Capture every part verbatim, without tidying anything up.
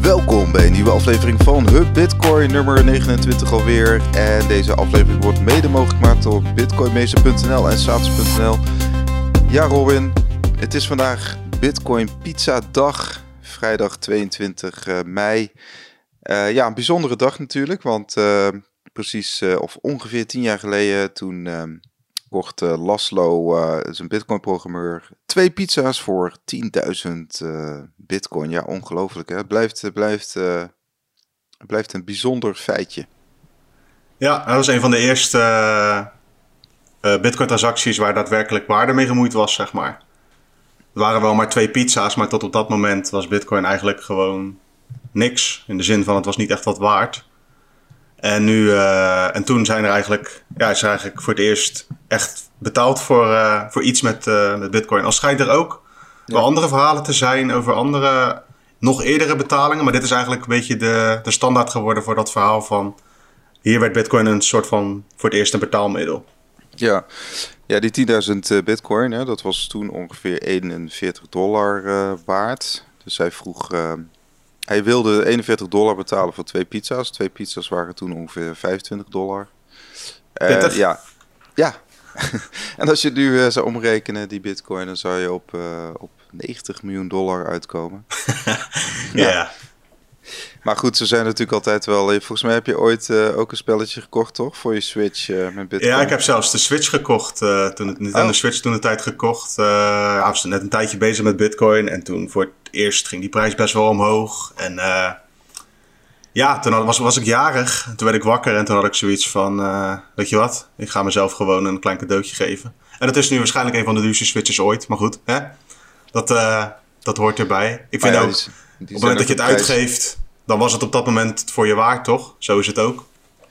Welkom bij een nieuwe aflevering van Hub Bitcoin, nummer negenentwintig alweer. En deze aflevering wordt mede mogelijk gemaakt door bitcoinmeester punt n l en satos punt n l. Ja Robin, het is vandaag Bitcoin Pizza dag, vrijdag tweeëntwintig mei. Uh, ja, een bijzondere dag natuurlijk, want uh, precies uh, of ongeveer tien jaar geleden toen uh, kocht uh, Laszlo, uh, zijn Bitcoin-programmeur, twee pizza's voor tienduizend uh, Bitcoin. Ja, ongelooflijk hè. Het blijft, het blijft, uh, het blijft een bijzonder feitje. Ja, dat was een van de eerste uh, uh, Bitcoin-transacties waar daadwerkelijk waarde mee gemoeid was, zeg maar. Er waren wel maar twee pizza's, maar tot op dat moment was Bitcoin eigenlijk gewoon niks. In de zin van het was niet echt wat waard. En, nu, uh, en toen zijn er eigenlijk, ja, is er eigenlijk voor het eerst echt betaald voor, uh, voor iets met, uh, met Bitcoin. Al schijnt er ook ja. wel andere verhalen te zijn over andere, nog eerdere betalingen. Maar dit is eigenlijk een beetje de, de standaard geworden voor dat verhaal van... Hier werd Bitcoin een soort van voor het eerst een betaalmiddel. Ja, ja die tienduizend Bitcoin, hè, dat was toen ongeveer eenenveertig dollar uh, waard. Dus hij vroeg... Uh, Hij wilde eenenveertig dollar betalen voor twee pizza's. Twee pizza's waren toen ongeveer vijfentwintig dollar. Uh, ja. ja. En als je nu uh, zou omrekenen, die bitcoin, dan zou je op, uh, op negentig miljoen dollar uitkomen. ja. ja. Maar goed, ze zijn natuurlijk altijd wel... Volgens mij heb je ooit uh, ook een spelletje gekocht, toch? Voor je Switch uh, met bitcoin. Ja, ik heb zelfs de Switch gekocht. Uh, toen het, Nintendo oh. Switch toen de tijd gekocht. Uh, ja, was net een tijdje bezig met bitcoin. En toen voor het eerst ging die prijs best wel omhoog. En uh, ja, toen was, was ik jarig. Toen werd ik wakker en toen had ik zoiets van... Uh, weet je wat? Ik ga mezelf gewoon een klein cadeautje geven. En dat is nu waarschijnlijk een van de duurste Switches ooit. Maar goed, hè? Dat, uh, dat hoort erbij. Ik vind ja, ook, die, die op het moment dat je het prijs... uitgeeft... Dan was het op dat moment voor je waard, toch? Zo is het ook.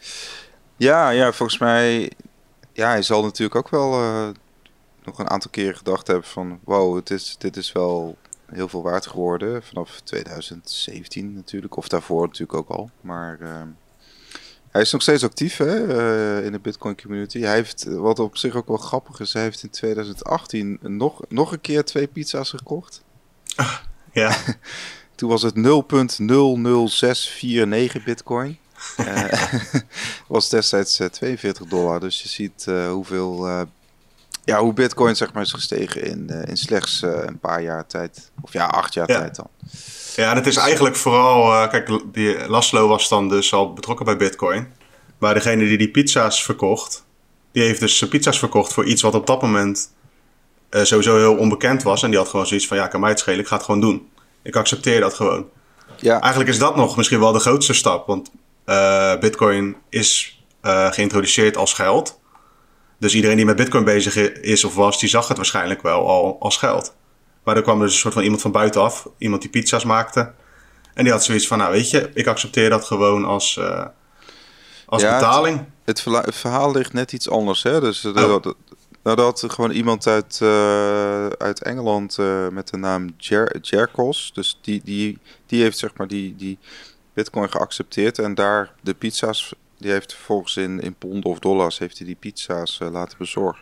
Ja, ja, volgens mij... Ja, hij zal natuurlijk ook wel uh, nog een aantal keren gedacht hebben van... Wow, het is, dit is wel heel veel waard geworden. Vanaf tweeduizend zeventien natuurlijk. Of daarvoor natuurlijk ook al. Maar uh, hij is nog steeds actief hè, uh, in de Bitcoin community. Hij heeft, wat op zich ook wel grappig is... Hij heeft in tweeduizend achttien nog, nog een keer twee pizza's gekocht. Ah, ja. Toen was het nul komma nul nul zes vier negen bitcoin. uh, was destijds uh, tweeënveertig dollar. Dus je ziet uh, hoeveel... Uh, ja, hoe bitcoin zeg maar is gestegen in, uh, in slechts uh, een paar jaar tijd. Of ja, acht jaar ja. tijd dan. Ja, en het is eigenlijk vooral... Uh, kijk, die Laszlo was dan dus al betrokken bij bitcoin. Maar degene die die pizza's verkocht... Die heeft dus zijn pizza's verkocht voor iets wat op dat moment... Uh, sowieso heel onbekend was. En die had gewoon zoiets van... Ja, kan mij het schelen, ik ga het gewoon doen. Ik accepteer dat gewoon. Ja. Eigenlijk is dat nog misschien wel de grootste stap. Want uh, Bitcoin is uh, geïntroduceerd als geld. Dus iedereen die met Bitcoin bezig is of was... die zag het waarschijnlijk wel al als geld. Maar er kwam dus een soort van iemand van buitenaf. Iemand die pizza's maakte. En die had zoiets van... Nou weet je, ik accepteer dat gewoon als, uh, als ja, betaling. Het, het, verla- het verhaal ligt net iets anders. Hè? Dus de, oh. de, Nou, dat gewoon iemand uit, uh, uit Engeland uh, met de naam Jer- Jerkos. Dus die, die, die heeft zeg maar die, die bitcoin geaccepteerd. En daar de pizza's, die heeft vervolgens in, in pond of dollars, heeft hij die pizza's uh, laten bezorgen.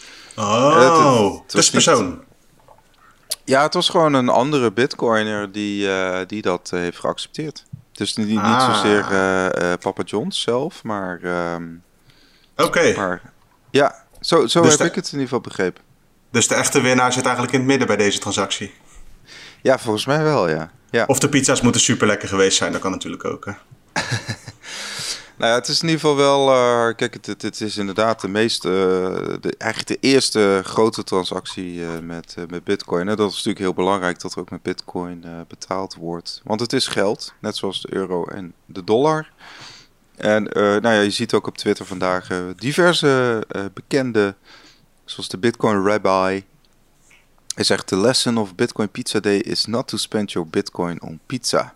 Oh, het, het, het is persoon. Niet... Ja, het was gewoon een andere bitcoiner die, uh, die dat uh, heeft geaccepteerd. Dus niet, ah. niet zozeer uh, uh, Papa John's zelf, maar... Um, Oké. Okay. Maar ja... Zo, zo dus heb de, ik het in ieder geval begrepen. Dus de echte winnaar zit eigenlijk in het midden bij deze transactie? Ja, volgens mij wel, ja. ja. Of de pizza's moeten super lekker geweest zijn, dat kan natuurlijk ook. Hè? Nou ja, het is in ieder geval wel... Uh, kijk, het, het, het is inderdaad de meeste... Uh, de, eigenlijk de eerste grote transactie uh, met, uh, met bitcoin. Hè. Dat is natuurlijk heel belangrijk dat er ook met bitcoin uh, betaald wordt. Want het is geld, net zoals de euro en de dollar... En uh, nou ja, je ziet ook op Twitter vandaag uh, diverse uh, bekende, zoals de Bitcoin Rabbi. Hij zegt, the lesson of Bitcoin Pizza Day is not to spend your Bitcoin on pizza.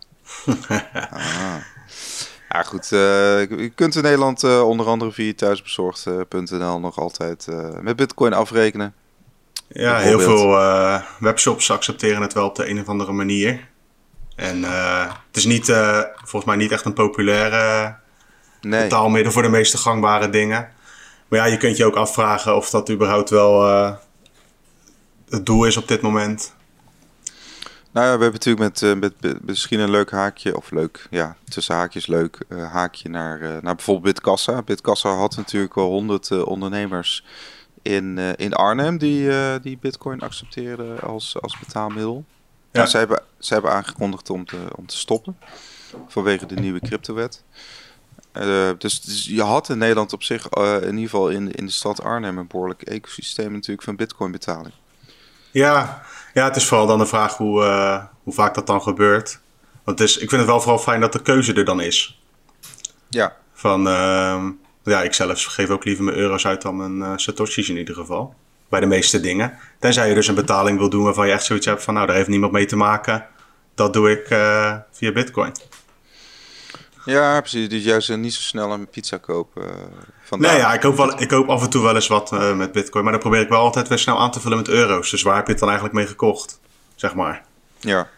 ah. Ja goed, uh, je kunt in Nederland uh, onder andere via thuisbezorgd punt n l nog altijd uh, met Bitcoin afrekenen. Ja, heel veel uh, webshops accepteren het wel op de een of andere manier. En uh, het is niet, uh, volgens mij niet echt een populaire... Nee. Betaalmiddel voor de meeste gangbare dingen. Maar ja, je kunt je ook afvragen of dat überhaupt wel uh, het doel is op dit moment. Nou ja, we hebben natuurlijk met, uh, met, met misschien een leuk haakje, of leuk, ja, tussen haakjes leuk, uh, haakje naar, uh, naar bijvoorbeeld Bitkassa. Bitkassa had natuurlijk wel honderd uh, ondernemers in, uh, in Arnhem die, uh, die Bitcoin accepteerden als, als betaalmiddel. Ja. Ze hebben, ze hebben aangekondigd om te, om te stoppen vanwege de nieuwe cryptowet. Uh, dus, dus je had in Nederland op zich, uh, in ieder geval in, in de stad Arnhem, een behoorlijk ecosysteem natuurlijk van Bitcoin betaling. Ja, ja, het is vooral dan de vraag hoe, uh, hoe vaak dat dan gebeurt. Want het is, ik vind het wel vooral fijn dat de keuze er dan is. Ja. Van, uh, ja, ik zelf geef ook liever mijn euro's uit dan mijn uh, satoshis in ieder geval. Bij de meeste dingen. Tenzij je dus een betaling wil doen waarvan je echt zoiets hebt van, nou, daar heeft niemand mee te maken. Dat doe ik uh, via Bitcoin. Ja, precies. Dus juist niet zo snel een pizza kopen. Uh, nee, ja, ik koop, wel, ik koop af en toe wel eens wat uh, met Bitcoin. Maar dan probeer ik wel altijd weer snel aan te vullen met euro's. Dus waar heb je het dan eigenlijk mee gekocht? Zeg maar. Ja.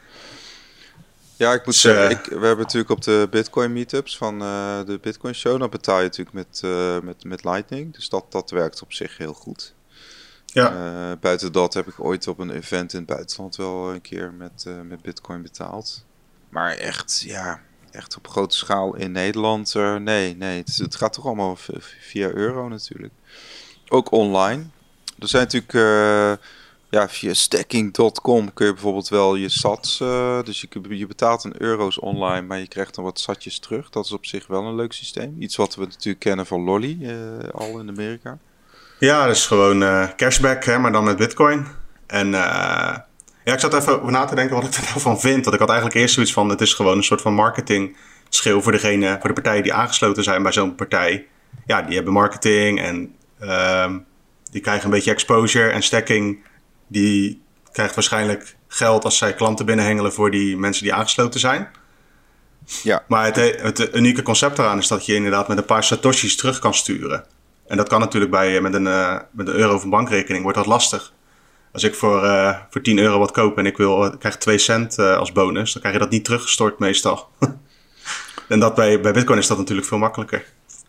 Ja, ik moet dus, zeggen, uh, ik, we hebben natuurlijk op de Bitcoin meetups van uh, de Bitcoin Show. Dan betaal je natuurlijk met, uh, met, met Lightning. Dus dat, dat werkt op zich heel goed. Ja. Uh, buiten dat heb ik ooit op een event in het buitenland wel een keer met, uh, met Bitcoin betaald. Maar echt, ja... Echt op grote schaal in Nederland, uh, nee, nee. Het, het gaat toch allemaal v- via euro natuurlijk. Ook online. Er zijn natuurlijk, uh, ja, via stacking punt com kun je bijvoorbeeld wel je sats, uh, dus je, je betaalt een euro's online, maar je krijgt dan wat satjes terug. Dat is op zich wel een leuk systeem. Iets wat we natuurlijk kennen van Lolly, uh, al in Amerika. Ja, dat is gewoon uh, cashback, hè, maar dan met Bitcoin. En... Uh... Ja, ik zat even over na te denken wat ik er nou van vind. Want ik had eigenlijk eerst zoiets van, het is gewoon een soort van marketing schil voor degene, voor de partijen die aangesloten zijn bij zo'n partij. Ja, die hebben marketing en uh, die krijgen een beetje exposure. En stacking, die krijgt waarschijnlijk geld als zij klanten binnenhengelen voor die mensen die aangesloten zijn. Ja. Maar het, het unieke concept eraan is dat je inderdaad met een paar satoshis terug kan sturen. En dat kan natuurlijk bij, met een, uh, met een euro of een bankrekening, wordt dat lastig. Als ik voor, uh, voor tien euro wat koop en ik wil, ik krijg twee cent uh, als bonus, dan krijg je dat niet teruggestort meestal. En dat bij, bij Bitcoin is dat natuurlijk veel makkelijker.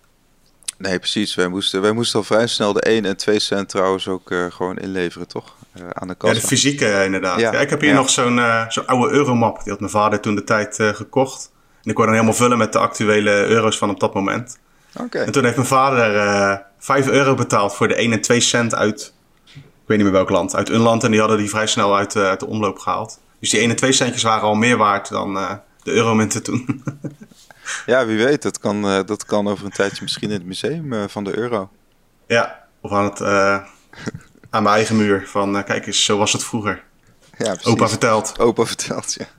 Nee, precies. Wij moesten, wij moesten al vrij snel de één en twee cent trouwens ook uh, gewoon inleveren, toch? Uh, aan de kassa. Ja, de fysieke uh, inderdaad. Ja. Ja, ik heb hier ja. nog zo'n, uh, zo'n oude euromap. Die had mijn vader toen de tijd uh, gekocht. En ik kon dan helemaal vullen met de actuele euro's van op dat moment. Okay. En toen heeft mijn vader uh, vijf euro betaald voor de één en twee cent uit... Ik weet niet meer welk land. Uit een land. En die hadden die vrij snel uit, uh, uit de omloop gehaald. Dus die één en twee centjes waren al meer waard dan uh, de euromunten toen. Ja, wie weet. Dat kan, uh, dat kan over een tijdje misschien in het museum uh, van de euro. Ja, of aan, het, uh, aan mijn eigen muur. Van uh, kijk eens, zo was het vroeger. Ja, precies. Opa vertelt. Opa vertelt, ja.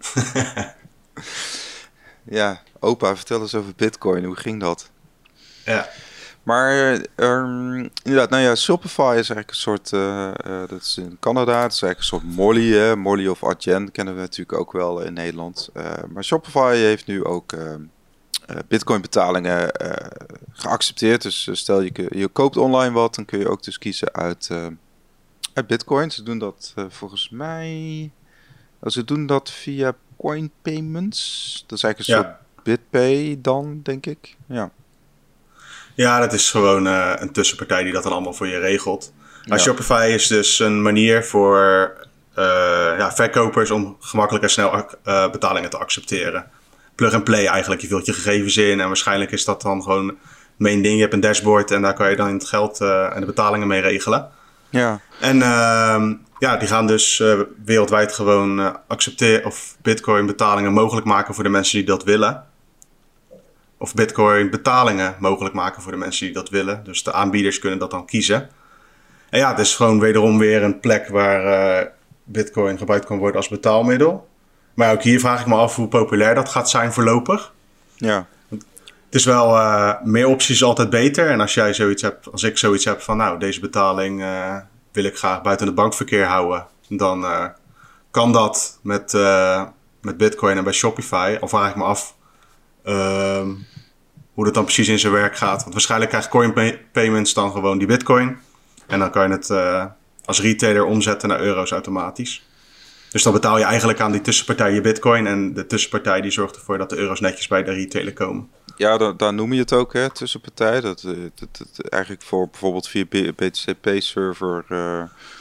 Ja, opa, vertel eens over Bitcoin. Hoe ging dat? Ja. Maar um, inderdaad, nou ja, Shopify is eigenlijk een soort, uh, uh, dat is in Canada, dat is eigenlijk een soort Molly, hè? Molly of Adyen kennen we natuurlijk ook wel in Nederland. Uh, maar Shopify heeft nu ook uh, uh, Bitcoin betalingen uh, geaccepteerd. Dus uh, stel je, je koopt online wat, dan kun je ook dus kiezen uit, uh, uit Bitcoin. Ze doen dat uh, volgens mij, ze doen dat via Coin Payments. Dat is eigenlijk een ja. soort BitPay dan, denk ik. Ja. Ja, dat is gewoon uh, een tussenpartij die dat dan allemaal voor je regelt. Maar ja. Shopify is dus een manier voor uh, ja, verkopers om gemakkelijk en snel uh, betalingen te accepteren. Plug and play eigenlijk. Je vult je gegevens in en waarschijnlijk is dat dan gewoon het main ding. Je hebt een dashboard en daar kan je dan het geld uh, en de betalingen mee regelen. Ja. En uh, ja, die gaan dus uh, wereldwijd gewoon uh, accepteren of Bitcoin betalingen mogelijk maken voor de mensen die dat willen. Of Bitcoin betalingen mogelijk maken voor de mensen die dat willen. Dus de aanbieders kunnen dat dan kiezen. En ja, het is gewoon wederom weer een plek waar uh, Bitcoin gebruikt kan worden als betaalmiddel. Maar ook hier vraag ik me af hoe populair dat gaat zijn voorlopig. Ja. Het is wel, uh, meer opties is altijd beter. En als jij zoiets hebt, als ik zoiets heb van nou, deze betaling uh, wil ik graag buiten het bankverkeer houden. Dan uh, kan dat met, uh, met Bitcoin en bij Shopify. Al vraag ik me af uh, hoe dat dan precies in zijn werk gaat. Want waarschijnlijk krijgt Coin pay- Payments dan gewoon die Bitcoin. En dan kan je het uh, als retailer omzetten naar euro's automatisch. Dus dan betaal je eigenlijk aan die tussenpartij je Bitcoin. En de tussenpartij die zorgt ervoor dat de euro's netjes bij de retailer komen. Ja, daar, daar noem je het ook, hè, tussenpartij. Dat, dat, dat, dat eigenlijk voor bijvoorbeeld via B T C P-server uh,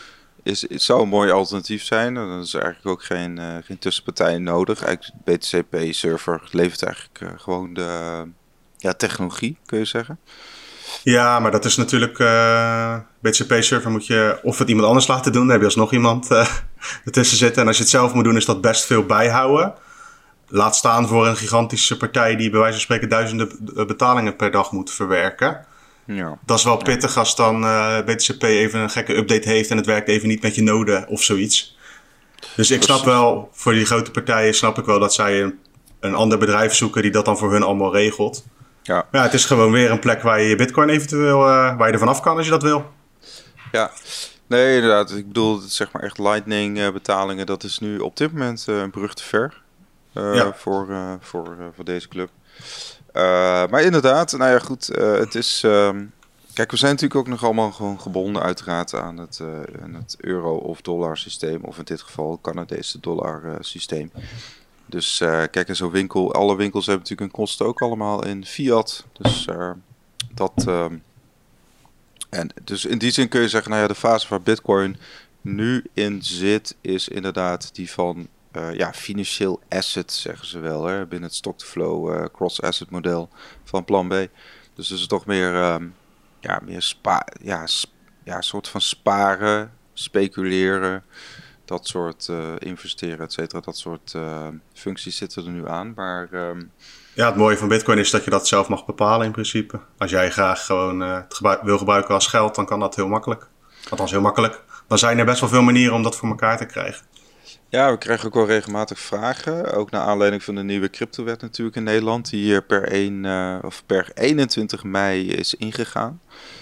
is, het zou een mooi alternatief zijn. En dan is er eigenlijk ook geen, uh, geen tussenpartij nodig. Eigenlijk de B T C P-server levert eigenlijk uh, gewoon de ja, technologie, kun je zeggen. Ja, maar dat is natuurlijk... Uh, B T C P-server moet je of het iemand anders laten doen. Dan heb je alsnog iemand uh, ertussen zitten. En als je het zelf moet doen, is dat best veel bijhouden. Laat staan voor een gigantische partij die bij wijze van spreken duizenden betalingen per dag moet verwerken. Ja. Dat is wel pittig als dan uh, B T C P even een gekke update heeft en het werkt even niet met je node of zoiets. Dus ik snap wel, voor die grote partijen snap ik wel dat zij een, een ander bedrijf zoeken die dat dan voor hun allemaal regelt. Ja. Ja, het is gewoon weer een plek waar je je bitcoin eventueel, uh, waar je er vanaf kan als je dat wil. Ja, nee inderdaad. Ik bedoel, zeg maar echt lightning uh, betalingen, dat is nu op dit moment uh, een brug te ver uh, ja. voor, uh, voor, uh, voor deze club. Uh, maar inderdaad, nou ja goed, uh, het is... Um, kijk, we zijn natuurlijk ook nog allemaal gewoon gebonden uiteraard aan het, uh, aan het euro- of dollar systeem. Of in dit geval het Canadese dollar uh, systeem. Dus uh, kijk, en zo'n winkel, alle winkels hebben natuurlijk een kosten ook allemaal in fiat. Dus uh, dat... Um, en dus in die zin kun je zeggen, nou ja, de fase waar Bitcoin nu in zit, is inderdaad die van... Uh, ja, financieel asset zeggen ze wel, hè, binnen het stock-to-flow uh, cross-asset model van plan B. Dus is het toch meer, um, ja, meer spa ja, sp ja, soort van sparen, speculeren, dat soort uh, investeren, et cetera. Dat soort uh, functies zitten er nu aan. Maar, um... ja, het mooie van Bitcoin is dat je dat zelf mag bepalen in principe. Als jij graag gewoon uh, het gebru wil gebruiken als geld, dan kan dat heel makkelijk. Althans heel makkelijk. Dan zijn er best wel veel manieren om dat voor elkaar te krijgen. Ja, we krijgen ook wel regelmatig vragen. Ook naar aanleiding van de nieuwe cryptowet natuurlijk in Nederland. Die per, één, uh, of per eenentwintig mei is ingegaan.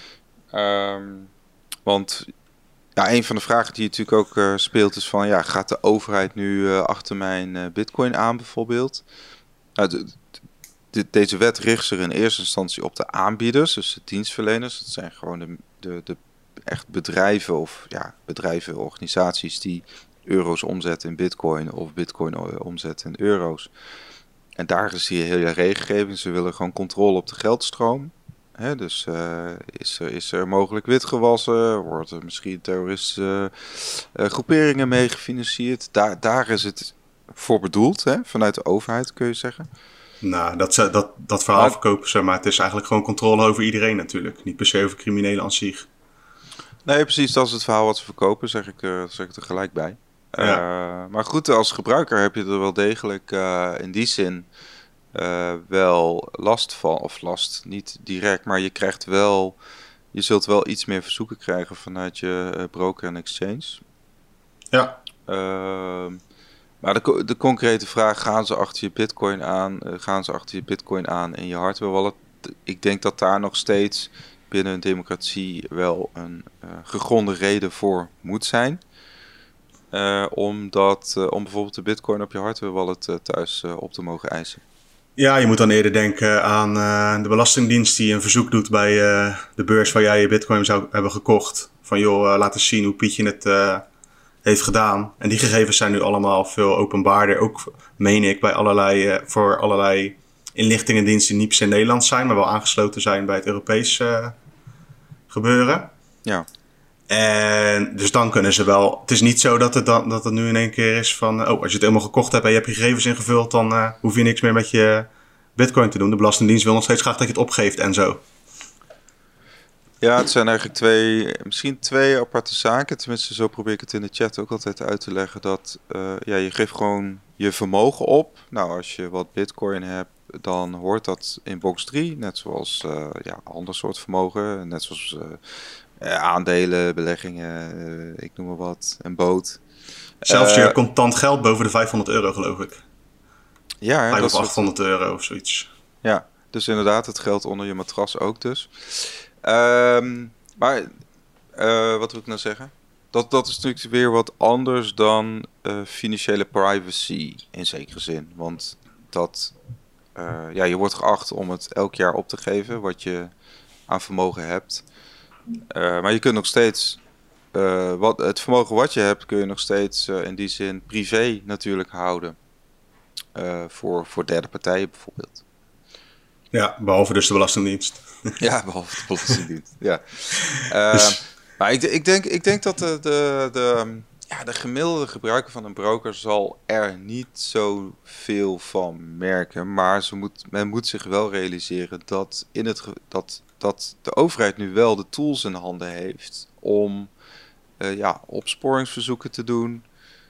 Um, want ja, een van de vragen die natuurlijk ook uh, speelt is van... ja, gaat de overheid nu uh, achter mijn uh, bitcoin aan bijvoorbeeld? Nou, de, de, deze wet richt zich in eerste instantie op de aanbieders. Dus de dienstverleners. Dat zijn gewoon de, de, de echt bedrijven of ja, bedrijven, organisaties die... euro's omzetten in bitcoin of bitcoin omzetten in euro's. En daar is die hele regelgeving. Ze willen gewoon controle op de geldstroom. Hè, dus uh, is, er, is er mogelijk witgewassen? Wordt er misschien terroristische uh, groeperingen mee gefinancierd? Daar, daar is het voor bedoeld, hè? Vanuit de overheid kun je zeggen. Nou, dat, dat, dat verhaal maar, verkopen ze, maar het is eigenlijk gewoon controle over iedereen natuurlijk. Niet per se over criminelen aan zich. Nee, precies, dat is het verhaal wat ze verkopen, zeg ik, uh, zeg ik er gelijk bij. Ja. Uh, maar goed, als gebruiker heb je er wel degelijk uh, in die zin uh, wel last van. Of last, niet direct, maar je krijgt wel... Je zult wel iets meer verzoeken krijgen vanuit je uh, broker en exchange. Ja. Uh, maar de, de concrete vraag, gaan ze achter je bitcoin aan? Uh, gaan ze achter je bitcoin aan in je hardware wallet? Ik denk dat daar nog steeds binnen een democratie wel een uh, gegronde reden voor moet zijn. Uh, om, dat, uh, om bijvoorbeeld de bitcoin op je hardware wallet uh, thuis uh, op te mogen eisen. Ja, je moet dan eerder denken aan uh, de belastingdienst die een verzoek doet bij uh, de beurs waar jij je bitcoin zou hebben gekocht. Van joh, uh, laat eens zien hoe Pietje het uh, heeft gedaan. En die gegevens zijn nu allemaal veel openbaarder. Ook, meen ik, bij allerlei, uh, voor allerlei inlichtingendiensten die niet per se Nederlands zijn, maar wel aangesloten zijn bij het Europees uh, gebeuren. Ja. En dus dan kunnen ze wel... Het is niet zo dat het, dan, dat het nu in één keer is van... Oh, als je het helemaal gekocht hebt en je hebt je gegevens ingevuld... dan uh, hoef je niks meer met je bitcoin te doen. De Belastingdienst wil nog steeds graag dat je het opgeeft en zo. Ja, het zijn eigenlijk twee... Misschien twee aparte zaken. Tenminste, zo probeer ik het in de chat ook altijd uit te leggen. Dat uh, ja, je geeft gewoon je vermogen op. Nou, als je wat bitcoin hebt... dan hoort dat in box drie. Net zoals uh, ja, ander soort vermogen. Net zoals... Uh, Uh, aandelen, beleggingen, uh, ik noem maar wat, een boot. Zelfs je uh, contant geld boven de vijfhonderd euro, geloof ik. Ja, vijf of achthonderd euro of zoiets. Ja, dus inderdaad, het geld onder je matras ook dus. Um, maar, uh, wat wil ik nou zeggen? Dat, dat is natuurlijk weer wat anders dan uh, financiële privacy in zekere zin. Want dat, uh, ja, je wordt geacht om het elk jaar op te geven wat je aan vermogen hebt. Uh, maar je kunt nog steeds, uh, wat, het vermogen wat je hebt, kun je nog steeds uh, in die zin privé natuurlijk houden. Uh, voor, voor derde partijen bijvoorbeeld. Ja, behalve dus de Belastingdienst. Ja, behalve de Belastingdienst, ja. Uh, Maar ik, ik, denk, ik denk dat de, de, de, ja, de gemiddelde gebruiker van een broker zal er niet zoveel van merken. Maar ze moet, men moet zich wel realiseren dat, in het, ge- dat, dat de overheid nu wel de tools in handen heeft om uh, ja, opsporingsverzoeken te doen.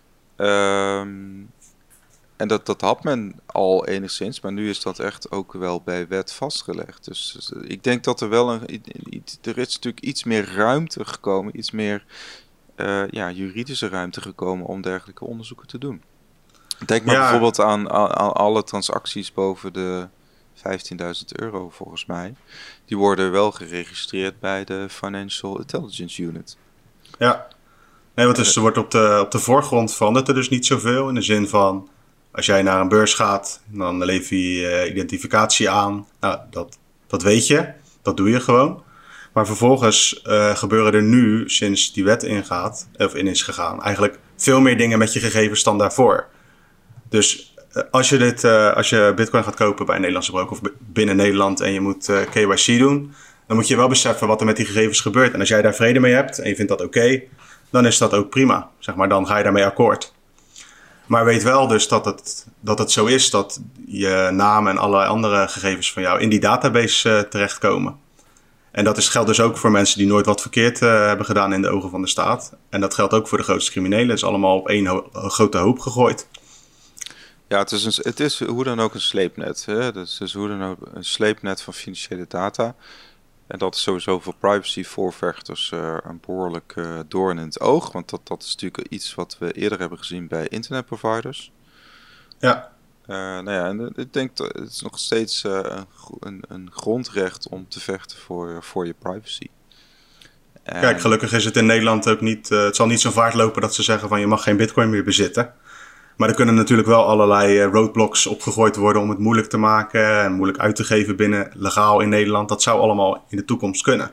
Um, en dat, dat had men al enigszins, maar nu is dat echt ook wel bij wet vastgelegd. Dus, dus ik denk dat er wel een, iets, er is natuurlijk iets meer ruimte gekomen, iets meer uh, ja, juridische ruimte gekomen om dergelijke onderzoeken te doen. Denk maar ja. bijvoorbeeld aan, aan, aan alle transacties boven de vijftienduizend euro volgens mij. Die worden wel geregistreerd bij de Financial Intelligence Unit. Ja, nee, want dus er wordt op de, op de voorgrond verandert er dus niet zoveel. In de zin van, als jij naar een beurs gaat, dan lever je uh, identificatie aan. Nou, dat, dat weet je. Dat doe je gewoon. Maar vervolgens uh, gebeuren er nu, sinds die wet ingaat, of in is gegaan, eigenlijk veel meer dingen met je gegevens dan daarvoor. Dus uh, als je dit, uh, als je Bitcoin gaat kopen bij een Nederlandse broker of b- binnen Nederland en je moet uh, K Y C doen, dan moet je wel beseffen wat er met die gegevens gebeurt. En als jij daar vrede mee hebt en je vindt dat oké, okay, dan is dat ook prima. Zeg maar, dan ga je daarmee akkoord. Maar weet wel dus dat het, dat het zo is dat je naam en alle andere gegevens van jou in die database uh, terechtkomen. En dat is, geldt dus ook voor mensen die nooit wat verkeerd uh, hebben gedaan in de ogen van de staat. En dat geldt ook voor de grootste criminelen. Het is allemaal op één ho- grote hoop gegooid. Ja, het is, een, het is hoe dan ook een sleepnet. Hè? Dus het is hoe dan ook een sleepnet van financiële data. En dat is sowieso voor privacy-voorvechters uh, een behoorlijk uh, doorn in het oog. Want dat, dat is natuurlijk iets wat we eerder hebben gezien bij internetproviders. Ja. Uh, nou ja, en ik denk dat het is nog steeds uh, een, een grondrecht om te vechten voor, voor je privacy. En... Kijk, gelukkig is het in Nederland ook niet... Uh, het zal niet zo vaart lopen dat ze zeggen van je mag geen bitcoin meer bezitten. Maar er kunnen natuurlijk wel allerlei uh, roadblocks opgegooid worden om het moeilijk te maken en moeilijk uit te geven binnen legaal in Nederland. Dat zou allemaal in de toekomst kunnen.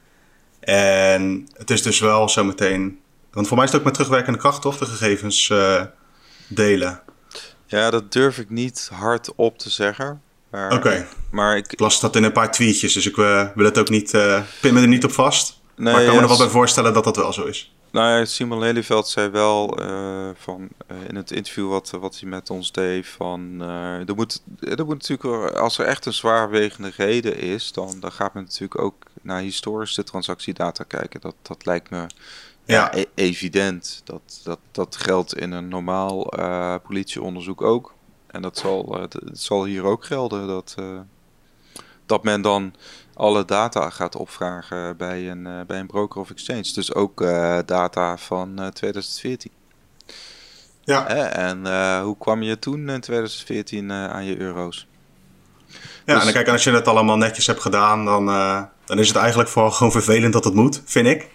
En het is dus wel zometeen... Want voor mij is het ook met terugwerkende kracht, toch? De gegevens uh, delen. Ja, dat durf ik niet hardop te zeggen. Oké. Okay. Maar ik... ik las dat in een paar tweetjes, dus ik uh, wil het ook niet... Uh, pin me er niet op vast. Nee, maar ik kan ja, me er wel bij voorstellen dat dat wel zo is. Nou ja, Simon Lelyveld zei wel uh, van, uh, in het interview wat, wat hij met ons deed van... Uh, er, moet, er moet natuurlijk, als er echt een zwaarwegende reden is, dan, dan gaat men natuurlijk ook naar historische transactiedata kijken. Dat, dat lijkt me... Ja, ja e- evident. Dat, dat, dat geldt in een normaal uh, politieonderzoek ook. En dat zal, uh, dat zal hier ook gelden. Dat, uh, dat men dan alle data gaat opvragen bij een, uh, bij een broker of exchange. Dus ook uh, data van uh, twintig veertien. Ja. Eh, en uh, hoe kwam je toen in twintig veertien uh, aan je euro's? Ja, dus... en dan kijk, als je het allemaal netjes hebt gedaan, dan, uh, dan is het eigenlijk vooral gewoon vervelend dat het moet, vind ik.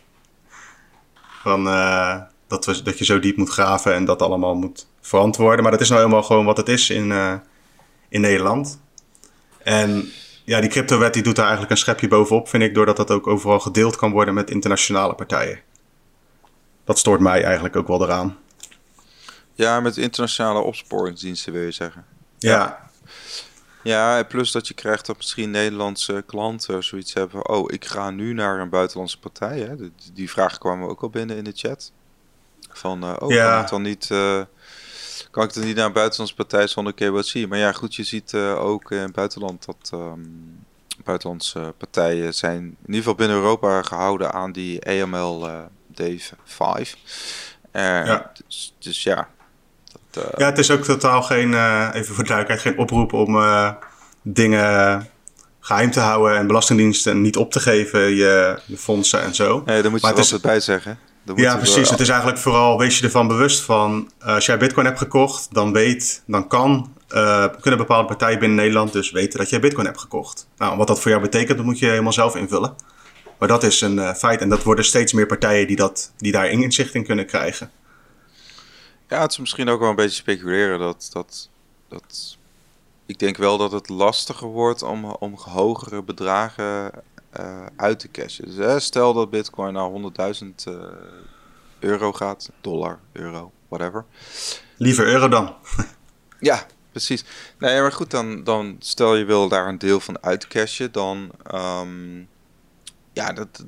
Van, uh, dat, we, dat je zo diep moet graven en dat allemaal moet verantwoorden. Maar dat is nou helemaal gewoon wat het is in, uh, in Nederland. En ja, die cryptowet die doet daar eigenlijk een schepje bovenop, vind ik. Doordat dat ook overal gedeeld kan worden met internationale partijen. Dat stoort mij eigenlijk ook wel eraan. Ja, met internationale opsporingsdiensten wil je zeggen. Ja. Ja. Ja, plus dat je krijgt dat misschien Nederlandse klanten zoiets hebben. Oh, ik ga nu naar een buitenlandse partij. Hè? Die, die vraag kwam ook al binnen in de chat. Van, uh, oh, ja. kan ik dan niet, uh, kan ik dan niet naar een buitenlandse partij zonder K Y C? Maar ja, goed, je ziet uh, ook in het buitenland dat um, buitenlandse partijen zijn in ieder geval binnen Europa gehouden aan die A M L uh, D vijf. Uh, ja. Dus, dus ja. Uh, ja, het is ook totaal geen, uh, even voor de duidelijkheid, geen oproep om uh, dingen geheim te houden en belastingdiensten niet op te geven, je, je fondsen en zo. Nee, daar moet je er altijd bij zeggen. Ja, precies. Wel... Het is eigenlijk vooral, wees je ervan bewust van, uh, als jij bitcoin hebt gekocht, dan weet, dan kan, uh, kunnen bepaalde partijen binnen Nederland dus weten dat jij bitcoin hebt gekocht. Nou, wat dat voor jou betekent, dat moet je helemaal zelf invullen. Maar dat is een uh, feit en dat worden steeds meer partijen die, dat, die daar inzicht in kunnen krijgen. Ja, het is misschien ook wel een beetje speculeren dat, dat, dat... Ik denk wel dat het lastiger wordt om, om hogere bedragen uh, uit te cashen. Dus hè, stel dat bitcoin naar honderdduizend uh, euro gaat. Dollar, euro, whatever. Liever euro dan. Ja, precies. Nee, maar goed, dan, dan stel je wil daar een deel van uitcashen. Dan, um, ja, dat, dat,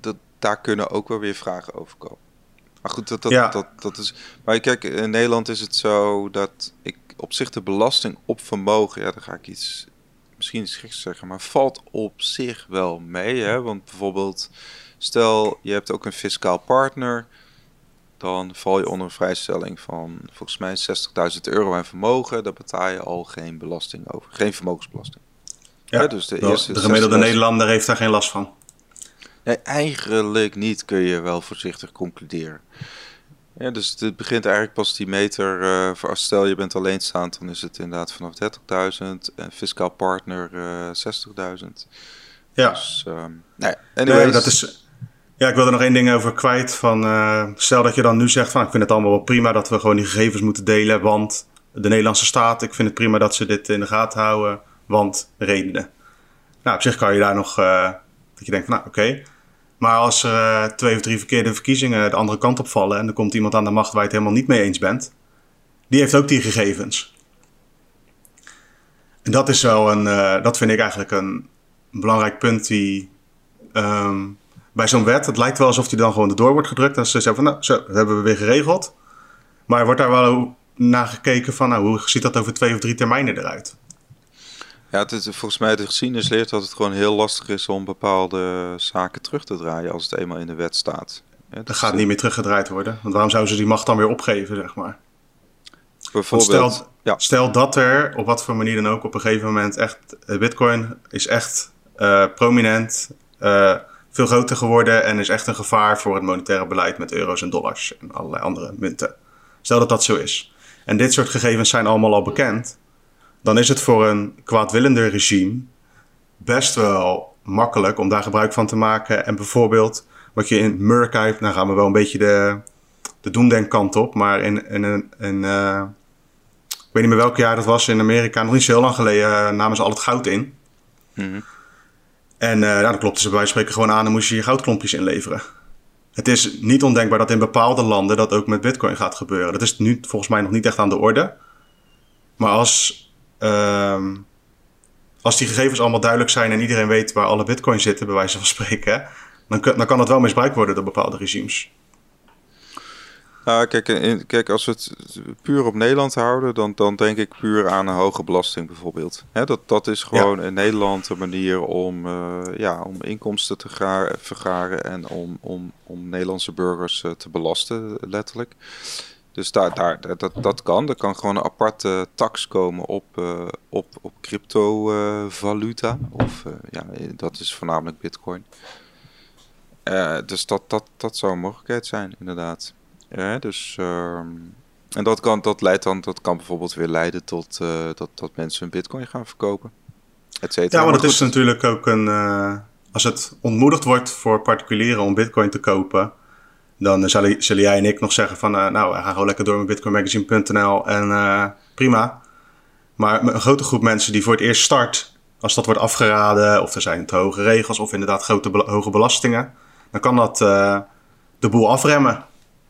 daar kunnen ook wel weer vragen over komen. Maar goed, dat, dat, Ja. dat, dat is... Maar kijk, in Nederland is het zo dat ik op zich de belasting op vermogen... Ja, dan ga ik iets... Misschien iets geks zeggen, maar valt op zich wel mee. Hè? Want bijvoorbeeld, stel je hebt ook een fiscaal partner... Dan val je onder een vrijstelling van volgens mij zestigduizend euro aan vermogen. Daar betaal je al geen belasting over. Geen vermogensbelasting. Ja, Ja, dus de, de, eerste de gemiddelde zestigduizend Nederlander heeft daar geen last van. Nee, eigenlijk niet, kun je wel voorzichtig concluderen. Ja, dus het begint eigenlijk pas die meter. Uh, voor als stel je bent alleenstaand, dan is het inderdaad vanaf dertigduizend. En fiscaal partner uh, zestigduizend. Ja. Dus, um, nee, anyways. Nee, dat is... Ja, ik wil er nog één ding over kwijt. Van, uh, stel dat je dan nu zegt van ik vind het allemaal wel prima dat we gewoon die gegevens moeten delen. Want de Nederlandse staat, ik vind het prima dat ze dit in de gaten houden. Want redenen. Nou, op zich kan je daar nog... Uh, dat je denkt van nou oké. Okay. Maar als er uh, twee of drie verkeerde verkiezingen de andere kant op vallen... en er komt iemand aan de macht waar je het helemaal niet mee eens bent... die heeft ook die gegevens. En dat is wel een... Uh, dat vind ik eigenlijk een belangrijk punt die... Um, bij zo'n wet, het lijkt wel alsof die dan gewoon erdoor wordt gedrukt. En ze zeggen van, nou, zo, dat hebben we weer geregeld. Maar er wordt daar wel naar gekeken van, nou, hoe ziet dat over twee of drie termijnen eruit? Ja, het is, volgens mij de geschiedenis leert dat het gewoon heel lastig is om bepaalde zaken terug te draaien als het eenmaal in de wet staat. Ja, dat gaat niet meer teruggedraaid worden. Want waarom zouden ze die macht dan weer opgeven, zeg maar? Bijvoorbeeld, stel, ja. stel dat er, op wat voor manier dan ook, op een gegeven moment echt... Bitcoin is echt uh, prominent... Uh, veel groter geworden en is echt een gevaar voor het monetaire beleid met euro's en dollars en allerlei andere munten. Stel dat dat zo is. En dit soort gegevens zijn allemaal al bekend. Dan is het voor een kwaadwillender regime best wel makkelijk om daar gebruik van te maken. En bijvoorbeeld wat je in Murkhive, nou gaan we wel een beetje de, de doemdenkkant op, maar in, in, in, in uh, ik weet niet meer welk jaar dat was in Amerika, nog niet zo heel lang geleden, uh, namen ze al het goud in. Mm-hmm. En uh, nou, dan klopten ze bij wijze van spreken gewoon aan en moest je je goudklompjes inleveren. Het is niet ondenkbaar dat in bepaalde landen dat ook met Bitcoin gaat gebeuren. Dat is nu volgens mij nog niet echt aan de orde. Maar als, uh, als die gegevens allemaal duidelijk zijn en iedereen weet waar alle Bitcoin zitten, bij wijze van spreken, dan, dan kan dat wel misbruikt worden door bepaalde regimes. Nou, kijk, in, kijk, als we het puur op Nederland houden, dan, dan denk ik puur aan een hoge belasting bijvoorbeeld. Hè, dat, dat is gewoon ja. in Nederland een manier om, uh, ja, om inkomsten te ga, vergaren en om, om, om Nederlandse burgers uh, te belasten, letterlijk. Dus daar, daar, dat, dat kan. Er kan gewoon een aparte tax komen op, uh, op, op cryptovaluta. Uh, of uh, ja, dat is voornamelijk Bitcoin. Uh, dus dat, dat, dat zou een mogelijkheid zijn, inderdaad. Ja, dus, uh, en dat kan, dat leidt dan, dat kan bijvoorbeeld weer leiden tot uh, dat, dat mensen hun bitcoin gaan verkopen, et cetera. Ja, maar dat is natuurlijk ook een, uh, als het ontmoedigd wordt voor particulieren om bitcoin te kopen, dan zullen, zullen jij en ik nog zeggen van, uh, nou, we gaan gewoon lekker door met bitcoin magazine punt n l en uh, prima. Maar een grote groep mensen die voor het eerst start, als dat wordt afgeraden, of er zijn te hoge regels, of inderdaad grote be- hoge belastingen, dan kan dat uh, de boel afremmen.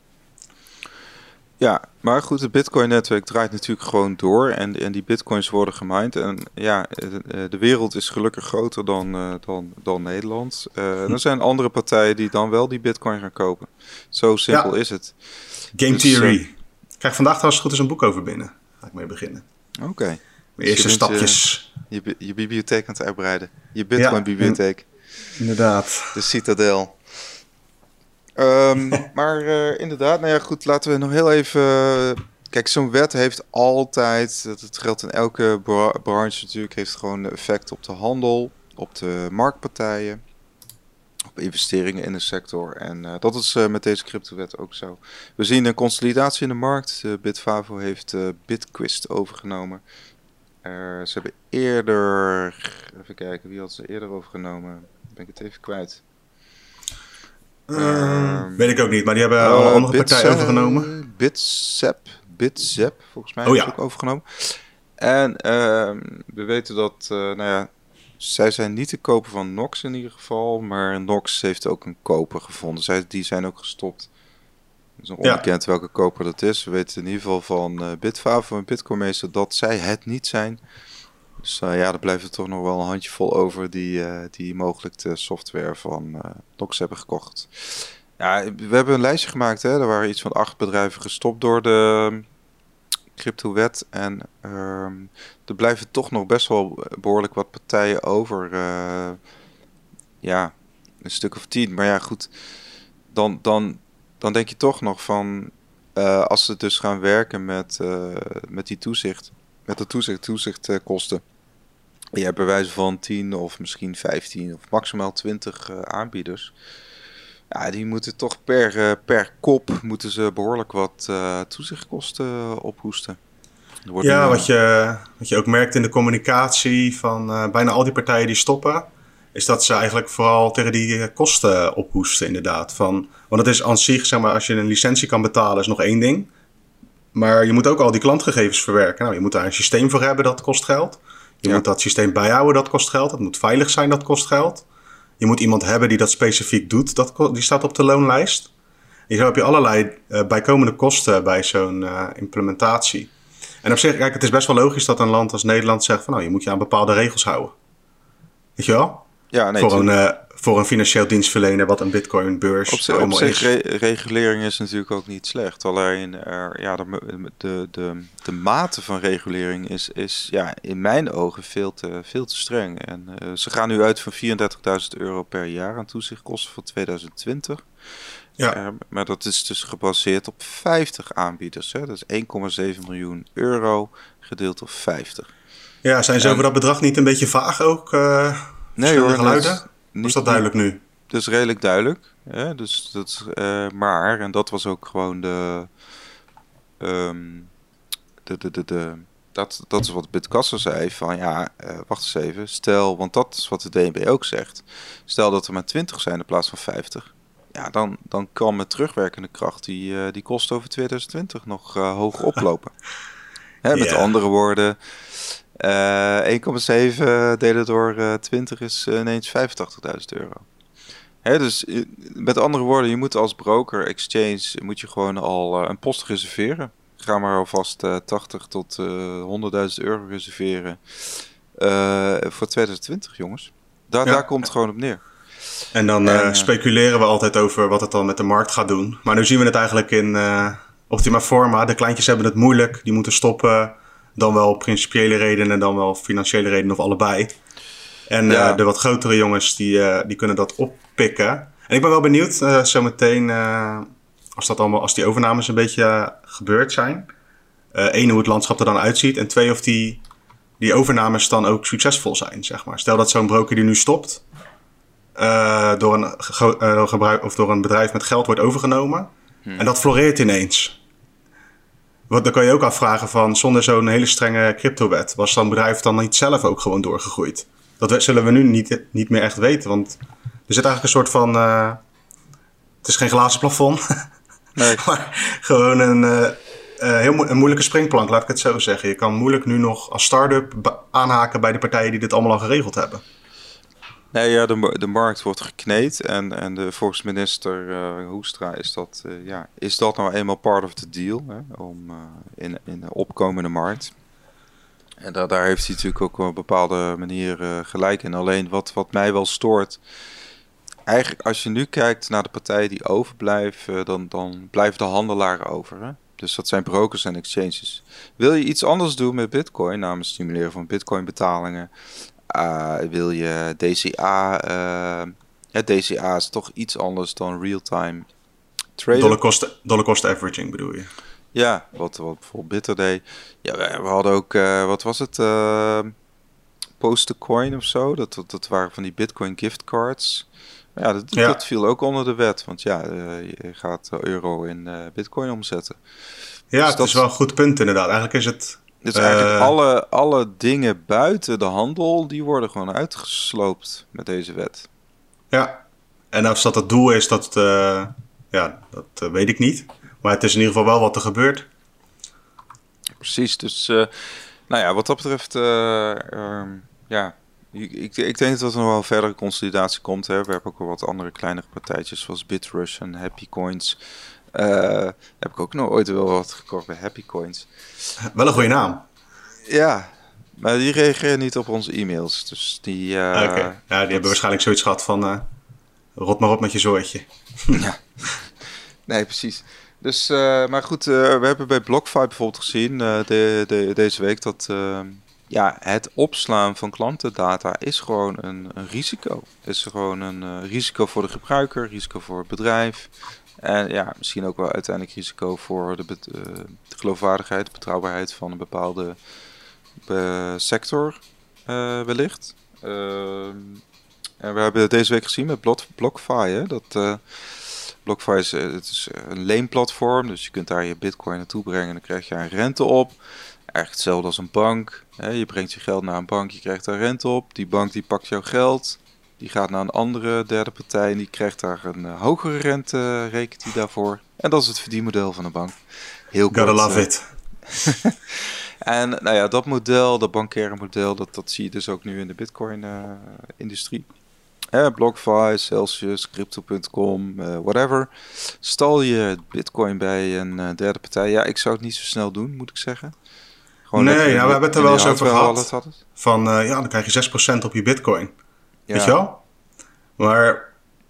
Ja, maar goed, het Bitcoin-netwerk draait natuurlijk gewoon door en, en die bitcoins worden gemined. En ja, de, de wereld is gelukkig groter dan, uh, dan, dan Nederland. Uh, er zijn andere partijen die dan wel die bitcoin gaan kopen. Zo simpel ja. is het. Game dus, Theory. Uh, ik krijg vandaag trouwens goed eens een boek over binnen. Daar ga ik mee beginnen. Oké. Okay. Mijn dus eerste je stapjes. Je, je, je bibliotheek aan het uitbreiden. Je Bitcoin-bibliotheek. Ja, inderdaad. De Citadel. Um, maar uh, inderdaad, nou ja goed, laten we nog heel even... Uh, kijk, zo'n wet heeft altijd, dat het geldt in elke bra- branche natuurlijk, heeft gewoon effect op de handel, op de marktpartijen, op investeringen in de sector. En uh, dat is uh, met deze cryptowet ook zo. We zien een consolidatie in de markt. Uh, Bitfavo heeft uh, Bitquist overgenomen. Uh, ze hebben eerder, even kijken, wie had ze eerder overgenomen? Ben ik het even kwijt. Uh, weet ik ook niet, maar die hebben uh, alle andere partijen overgenomen. Bitsep, Bitsep, volgens mij oh, heeft ja. ook overgenomen. En uh, we weten dat, uh, nou ja, zij zijn niet de koper van Nox in ieder geval, maar Nox heeft ook een koper gevonden. Zij, die zijn ook gestopt. Het is nog onbekend ja. welke koper dat is. We weten in ieder geval van uh, Bitfavo en Bitcoinmeester dat zij het niet zijn. Dus uh, ja, er blijft er toch nog wel een handjevol over die, uh, die mogelijk de software van uh, Nox hebben gekocht. Ja, we hebben een lijstje gemaakt. Hè? Er waren iets van acht bedrijven gestopt door de cryptowet. En uh, er blijven toch nog best wel behoorlijk wat partijen over. Uh, ja, een stuk of tien. Maar ja, goed. Dan, dan, dan denk je toch nog van... Uh, als ze dus gaan werken met, uh, met die toezicht... Met de toezicht, toezichtkosten... Uh, je hebt bij wijze van tien of misschien vijftien of maximaal twintig uh, aanbieders... Ja, die moeten toch per, uh, per kop moeten ze behoorlijk wat uh, toezichtkosten uh, ophoesten. Ja, nu, wat, je, wat je ook merkt in de communicatie van uh, bijna al die partijen die stoppen... is dat ze eigenlijk vooral tegen die uh, kosten ophoesten inderdaad. Van, want het is aan zich, zeg maar, als je een licentie kan betalen is nog één ding. Maar je moet ook al die klantgegevens verwerken. Nou, je moet daar een systeem voor hebben, dat kost geld. Je ja. moet dat systeem bijhouden, dat kost geld. Het moet veilig zijn, dat kost geld. Je moet iemand hebben die dat specifiek doet, dat, die staat op de loonlijst. En zo heb je allerlei uh, bijkomende kosten bij zo'n uh, implementatie. En op zich, kijk, het is best wel logisch dat een land als Nederland zegt van nou, je moet je aan bepaalde regels houden. Weet je wel? Ja, nee, voor, een, uh, voor een financieel dienstverlener wat een bitcoinbeurs op zich, op zich re- regulering is natuurlijk ook niet slecht. Alleen uh, ja, de, de, de, de mate van regulering is, is ja, in mijn ogen veel te, veel te streng. En uh, ze gaan nu uit van vierendertigduizend euro per jaar aan toezichtkosten voor tweeduizend twintig. Ja. Uh, maar dat is dus gebaseerd op vijftig aanbieders. Hè? Dat is één komma zeven miljoen euro gedeeld op vijftig. Ja, zijn ze en, over dat bedrag niet een beetje vaag ook? Uh, nee hoor. Geluiden? Is, niet, is dat duidelijk nu? Dat is redelijk duidelijk. Hè? Dus dat is, uh, maar, en dat was ook gewoon de... Um, de, de, de, de dat, dat is wat Bitkassen zei. Van ja, uh, wacht eens even. Stel, want dat is wat de D N B ook zegt. Stel dat er maar twintig zijn in plaats van vijftig. Ja, dan, dan kan met terugwerkende kracht die, uh, die kosten over tweeduizend twintig nog uh, hoog oplopen. Hè, met yeah. andere woorden, uh, één komma zeven delen door uh, twintig is uh, ineens vijfentachtigduizend euro. Hè, dus uh, met andere woorden, je moet als broker, exchange, moet je gewoon al uh, een post reserveren. Ga maar alvast uh, tachtig tot uh, honderdduizend euro reserveren uh, voor tweeduizend twintig, jongens. Da- ja. Daar komt het gewoon op neer. En dan uh, en, speculeren we altijd over wat het dan met de markt gaat doen. Maar nu zien we het eigenlijk in uh, optima forma. De kleintjes hebben het moeilijk. Die moeten stoppen. Dan wel principiële redenen, dan wel financiële redenen of allebei. En ja. uh, de wat grotere jongens, die, uh, die kunnen dat oppikken. En ik ben wel benieuwd, uh, zometeen, uh, als, dat allemaal, als die overnames een beetje uh, gebeurd zijn. Eén, uh, hoe het landschap er dan uitziet. En twee, of die, die overnames dan ook succesvol zijn, zeg maar. Stel dat zo'n broker die nu stopt... Uh, door, een ge- uh, gebruik, of door een bedrijf met geld wordt overgenomen. Hmm. En dat floreert ineens. Wat, dan kan je ook afvragen van... zonder zo'n hele strenge cryptowet... was dat bedrijf dan niet zelf ook gewoon doorgegroeid? Dat we, zullen we nu niet, niet meer echt weten. Want er zit eigenlijk een soort van... Uh, het is geen glazen plafond. Nee. Maar gewoon een, uh, uh, heel mo- een moeilijke springplank, laat ik het zo zeggen. Je kan moeilijk nu nog als start-up ba- aanhaken... bij de partijen die dit allemaal al geregeld hebben. Nee, ja, de, de markt wordt gekneed en, en de volgens minister uh, Hoekstra is dat, uh, ja, is dat nou eenmaal part of the deal, hè, om, uh, in, in de opkomende markt. En da, daar heeft hij natuurlijk ook op een bepaalde manier uh, gelijk in. Alleen wat, wat mij wel stoort, eigenlijk als je nu kijkt naar de partijen die overblijven, uh, dan, dan blijven de handelaren over. Hè? Dus dat zijn brokers en exchanges. Wil je iets anders doen met Bitcoin, namens het stimuleren van Bitcoin betalingen... Uh, wil je D C A... Uh, ja, D C A is toch iets anders dan real-time trading. Dollar cost, dollar cost averaging bedoel je? Ja, wat, wat bijvoorbeeld Bitter deed. Ja, we, we hadden ook... Uh, wat was het? Uh, Post-a-coin of zo. Dat, dat, dat waren van die Bitcoin gift cards. Ja dat, ja, dat viel ook onder de wet. Want ja, uh, je gaat euro in uh, Bitcoin omzetten. Ja, dus het dat is wel een goed punt inderdaad. Eigenlijk is het... Dus eigenlijk uh, alle, alle dingen buiten de handel, die worden gewoon uitgesloopt met deze wet. Ja, en als dat het doel is, dat, uh, ja, dat uh, weet ik niet. Maar het is in ieder geval wel wat er gebeurt. Precies, dus uh, nou ja, wat dat betreft, uh, um, ja, ik, ik denk dat er nog wel verdere consolidatie komt. Hè. We hebben ook wel wat andere kleinere partijtjes zoals Bitrush en Happy Coins. Uh, heb ik ook nog ooit wel wat gekocht bij Happy Coins. Wel een goede naam. Ja, Maar die reageren niet op onze e-mails. Dus die... Uh, Oké, okay. Ja, die hebben waarschijnlijk zoiets gehad van... Uh, rot maar op met je zooitje. Ja. Nee, precies. Dus, uh, maar goed, uh, we hebben bij BlockFi bijvoorbeeld gezien uh, de, de, deze week dat uh, ja, het opslaan van klantendata is gewoon een, een risico. Het is gewoon een uh, risico voor de gebruiker, risico voor het bedrijf. En ja, misschien ook wel uiteindelijk risico voor de, uh, de geloofwaardigheid, de betrouwbaarheid van een bepaalde uh, sector uh, wellicht. Uh, en we hebben deze week gezien met BlockFi, hè, dat... Uh, BlockFi is, het is een leenplatform, dus je kunt daar je bitcoin naartoe brengen en dan krijg je een rente op. Eigenlijk hetzelfde als een bank. Je brengt je geld naar een bank, je krijgt daar rente op. Die bank die pakt jouw geld, die gaat naar een andere derde partij en die krijgt daar een hogere rente, rekent die daarvoor. En dat is het verdienmodel van een bank. Heel kort. Gotta love it. En nou ja, dat model, dat bankaire model, dat, dat zie je dus ook nu in de bitcoin-industrie. Uh, Ja, BlockFi, Celsius, Crypto punt com, uh, whatever. Stal je bitcoin bij een uh, derde partij. Ja, ik zou het niet zo snel doen, moet ik zeggen. Gewoon nee, ja, we hebben het er wel eens over gehad. Van, uh, ja, dan krijg je zes procent op je bitcoin. Ja. Weet je wel? Maar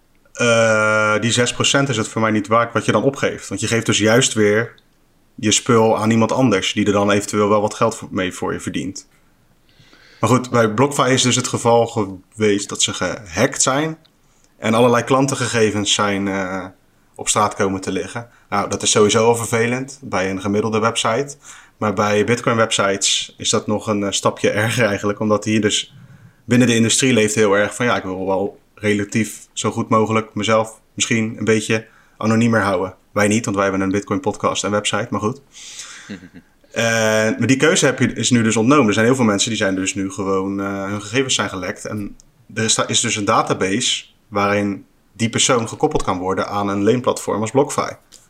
uh, die zes procent is het voor mij niet waard wat je dan opgeeft. Want je geeft dus juist weer je spul aan iemand anders... die er dan eventueel wel wat geld mee voor je verdient. Maar goed, bij BlockFi is dus het geval geweest dat ze gehackt zijn en allerlei klantengegevens zijn uh, op straat komen te liggen. Nou, dat is sowieso al vervelend bij een gemiddelde website. Maar bij Bitcoin websites is dat nog een uh, stapje erger eigenlijk, omdat hier dus binnen de industrie leeft heel erg van ja, ik wil wel relatief zo goed mogelijk mezelf misschien een beetje anoniemer houden. Wij niet, want wij hebben een Bitcoin podcast en website, maar goed. Uh, maar die keuze heb je, is nu dus ontnomen. Er zijn heel veel mensen die zijn dus nu gewoon... Uh, hun gegevens zijn gelekt. En er is, is dus een database... waarin die persoon gekoppeld kan worden... aan een leenplatform als BlockFi.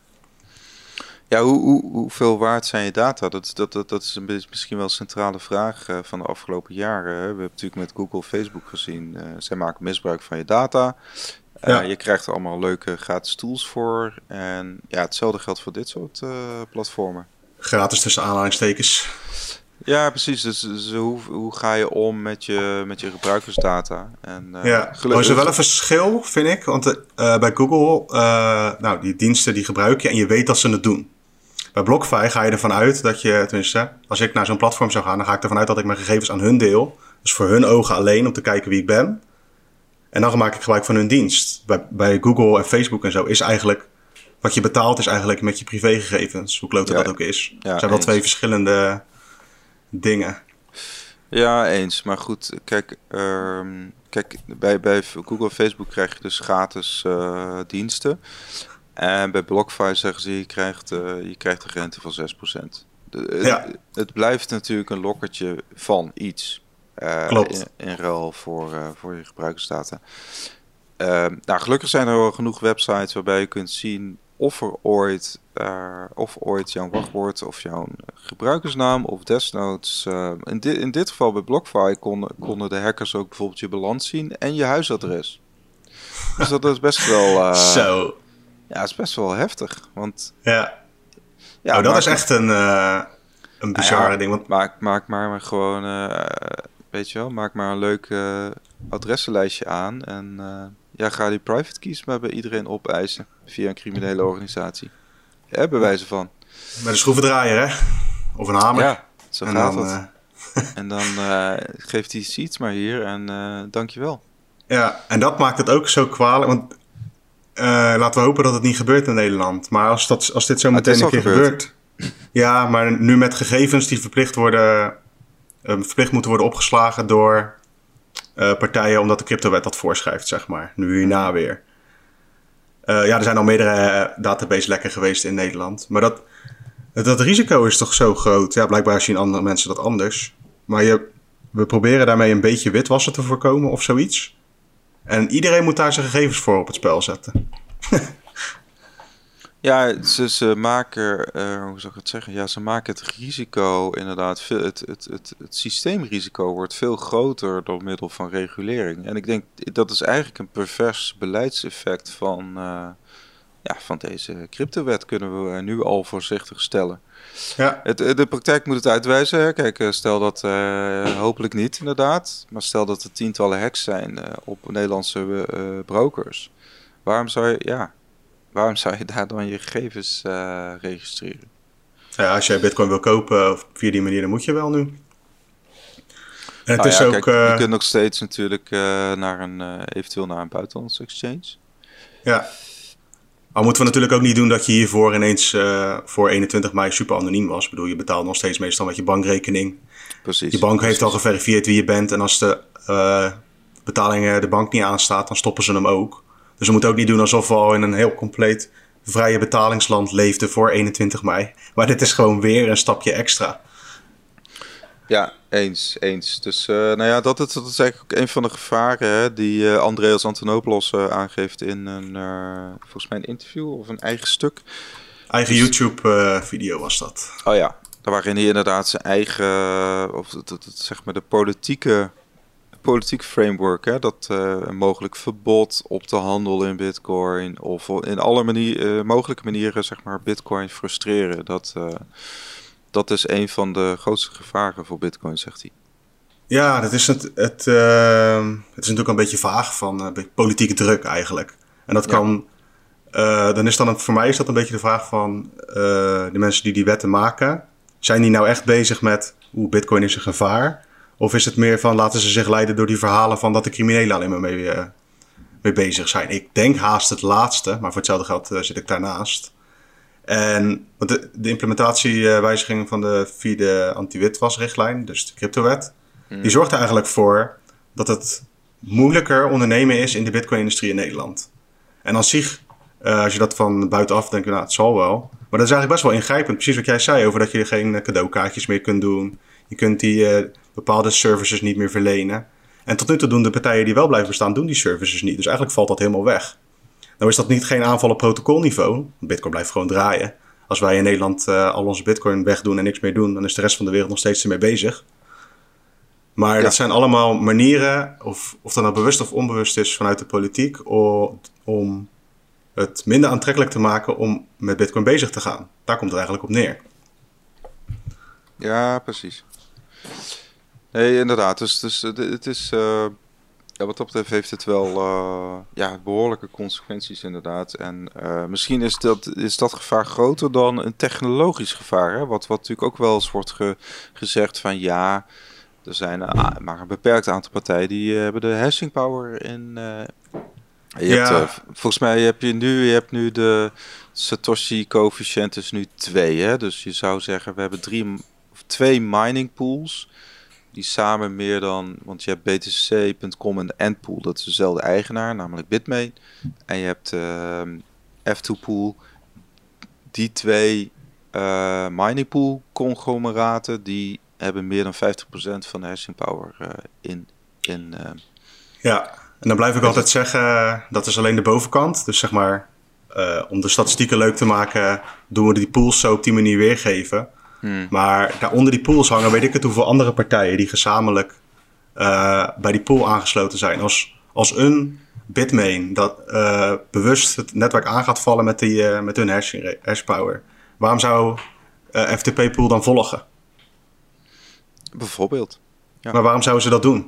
Ja, hoe, hoe, hoeveel waard zijn je data? Dat, dat, dat, dat is een beetje, misschien wel een centrale vraag uh, van de afgelopen jaren. Hè? We hebben natuurlijk met Google, Facebook gezien... Uh, zij maken misbruik van je data. Uh, ja. Je krijgt er allemaal leuke gratis tools voor. En ja, hetzelfde geldt voor dit soort uh, platformen. Gratis tussen aanhalingstekens. Ja, precies. Dus, dus hoe, hoe ga je om met je, met je gebruikersdata? En, uh, ja, er is er wel een verschil, vind ik. Want uh, bij Google, uh, nou, die diensten die gebruik je en je weet dat ze het doen. Bij BlockFi ga je ervan uit dat je, tenminste, als ik naar zo'n platform zou gaan, dan ga ik ervan uit dat ik mijn gegevens aan hun deel. Dus voor hun ogen alleen, om te kijken wie ik ben. En dan maak ik gebruik van hun dienst. Bij, bij Google en Facebook en zo is eigenlijk... Wat je betaalt is eigenlijk met je privégegevens. Hoe kloot ja, dat ook is. Ja, het zijn wel eens. Twee verschillende dingen. Ja, eens. Maar goed, kijk, um, kijk bij, bij Google en Facebook krijg je dus gratis uh, diensten. En bij BlockFi zeggen ze, je krijgt, uh, je krijgt een rente van zes procent. De, ja. het, het blijft natuurlijk een lokkertje van iets. Uh, Klopt. In, in ruil voor, uh, voor je gebruikersdata. Uh, nou, gelukkig zijn er wel genoeg websites waarbij je kunt zien... of er ooit, uh, of ooit jouw wachtwoord of jouw gebruikersnaam of desnoods. Uh, in, di- in dit geval bij BlockFi konden, konden de hackers ook bijvoorbeeld je balans zien en je huisadres. Dus dat is best wel... Uh, Zo. Ja, is best wel heftig. Want, ja. ja, oh, dat is echt een, uh, een bizarre ja, ding. Want... Maak, maak maar gewoon, uh, weet je wel, maak maar een leuk uh, adressenlijstje aan en... Uh, Ja, ga die private keys maar bij iedereen opeisen via een criminele organisatie. Ja, bewijzen van. Met een schroevendraaier, hè? Of een hamer. Ja, zo en gaat dan, het. Uh... en dan uh, geeft die seats maar hier en uh, dankjewel. Ja, en dat maakt het ook zo kwalijk. Want uh, laten we hopen dat het niet gebeurt in Nederland. Maar als, dat, als dit zo meteen een keer gebeurt... Ja, maar nu met gegevens die verplicht worden... Uh, verplicht moeten worden opgeslagen door... Uh, partijen, omdat de cryptowet dat voorschrijft, zeg maar. Nu hierna weer. Uh, ja, er zijn al meerdere uh, database lekken geweest in Nederland. Maar dat, dat risico is toch zo groot. Ja, blijkbaar zien andere mensen dat anders. Maar je, we proberen daarmee een beetje witwassen te voorkomen of zoiets. En iedereen moet daar zijn gegevens voor op het spel zetten. Ja, ze, ze maken, uh, hoe zou ik het zeggen? Ja, ze maken het risico inderdaad, veel, het, het, het, het systeemrisico wordt veel groter door middel van regulering. En ik denk, dat is eigenlijk een pervers beleidseffect van, uh, ja, van deze cryptowet kunnen we nu al voorzichtig stellen. Ja. Het, de praktijk moet het uitwijzen. Hè. Kijk, stel dat, uh, hopelijk niet inderdaad, maar stel dat er tientallen hacks zijn uh, op Nederlandse uh, brokers. Waarom zou je, ja, waarom zou je daar dan je gegevens uh, registreren? Ja, als jij bitcoin wil kopen via die manier, dan moet je wel nu. En het nou is ja, ook... Kijk, uh, je kunt nog steeds natuurlijk uh, naar een, uh, eventueel naar een buitenlandse exchange. Ja. Al moeten we natuurlijk ook niet doen dat je hiervoor ineens uh, voor eenentwintig mei super anoniem was. Ik bedoel, je betaalt nog steeds meestal met je bankrekening. Precies. Je bank precies. heeft al geverifieerd wie je bent. En als de uh, betaling de bank niet aanstaat, dan stoppen ze hem ook. Dus we moeten ook niet doen alsof we al in een heel compleet vrije betalingsland leefden voor eenentwintig mei. Maar dit is gewoon weer een stapje extra. Ja, eens, eens. Dus uh, nou ja, dat, dat is eigenlijk ook een van de gevaren hè, die uh, Andreas Antonopoulos uh, aangeeft in een, uh, volgens mij een interview of een eigen stuk. Eigen dus, YouTube-video uh, was dat. Oh ja, waarin hij inderdaad zijn eigen, uh, of het, het, het, zeg maar de politieke, politieke framework, hè, dat uh, een mogelijk verbod op de handel in bitcoin of in alle manier, uh, mogelijke manieren, zeg maar, bitcoin frustreren. Dat... Uh, Dat is een van de grootste gevaren voor bitcoin, zegt hij. Ja, dat is het, het, uh, het is natuurlijk een beetje vaag van uh, politieke druk eigenlijk. En dat kan, ja. uh, dan is dan een, voor mij is dat een beetje de vraag van uh, de mensen die die wetten maken. Zijn die nou echt bezig met, oeh, bitcoin is een gevaar? Of is het meer van, laten ze zich leiden door die verhalen van dat de criminelen alleen maar mee, uh, mee bezig zijn? Ik denk haast het laatste, maar voor hetzelfde geld uh, zit ik daarnaast. En de, de implementatiewijziging van de vierde anti-witwasrichtlijn, dus de cryptowet, hmm. die zorgt er eigenlijk voor dat het moeilijker ondernemen is in de bitcoin-industrie in Nederland. En aan zich, uh, als je dat van buitenaf denkt, nou, het zal wel. Maar dat is eigenlijk best wel ingrijpend. Precies wat jij zei over dat je geen cadeaukaartjes meer kunt doen. Je kunt die uh, bepaalde services niet meer verlenen. En tot nu toe doen de partijen die wel blijven bestaan, doen die services niet. Dus eigenlijk valt dat helemaal weg. Nou is dat niet geen aanval op protocolniveau. Bitcoin blijft gewoon draaien. Als wij in Nederland uh, al onze bitcoin wegdoen en niks meer doen, dan is de rest van de wereld nog steeds ermee bezig. Maar ja. dat zijn allemaal manieren, of, of dat nou bewust of onbewust is vanuit de politiek, om, om het minder aantrekkelijk te maken om met bitcoin bezig te gaan. Daar komt het eigenlijk op neer. Ja, precies. Nee, inderdaad. Dus, dus het is... Uh... Ja, wat dat betreft heeft het wel uh, ja, behoorlijke consequenties inderdaad. En uh, misschien is dat, is dat gevaar groter dan een technologisch gevaar. Hè? Wat, wat natuurlijk ook wel eens wordt ge, gezegd van ja, er zijn uh, maar een beperkt aantal partijen die uh, hebben de hashing power in... Uh, je ja. hebt, uh, volgens mij heb je nu, je hebt nu de Satoshi coëfficiënt is nu twee. Hè? Dus je zou zeggen we hebben drie, of twee mining pools... die samen meer dan... Want je hebt B T C punt com en Endpool. Dat is dezelfde eigenaar, namelijk Bitmain. En je hebt uh, F twee Pool. Die twee uh, mining pool conglomeraten... die hebben meer dan vijftig procent van de hashing power uh, in... in uh, ja, en dan blijf ik altijd zeggen... dat is alleen de bovenkant. Dus zeg maar... Uh, om de statistieken leuk te maken... doen we die pools zo op die manier weergeven... Hmm. Maar daaronder die pools hangen, weet ik het hoeveel andere partijen die gezamenlijk uh, bij die pool aangesloten zijn. Als, als een Bitmain dat uh, bewust het netwerk aan gaat vallen met, die, uh, met hun hash, hashpower, waarom zou uh, F T P pool dan volgen? Bijvoorbeeld. Ja. Maar waarom zouden ze dat doen?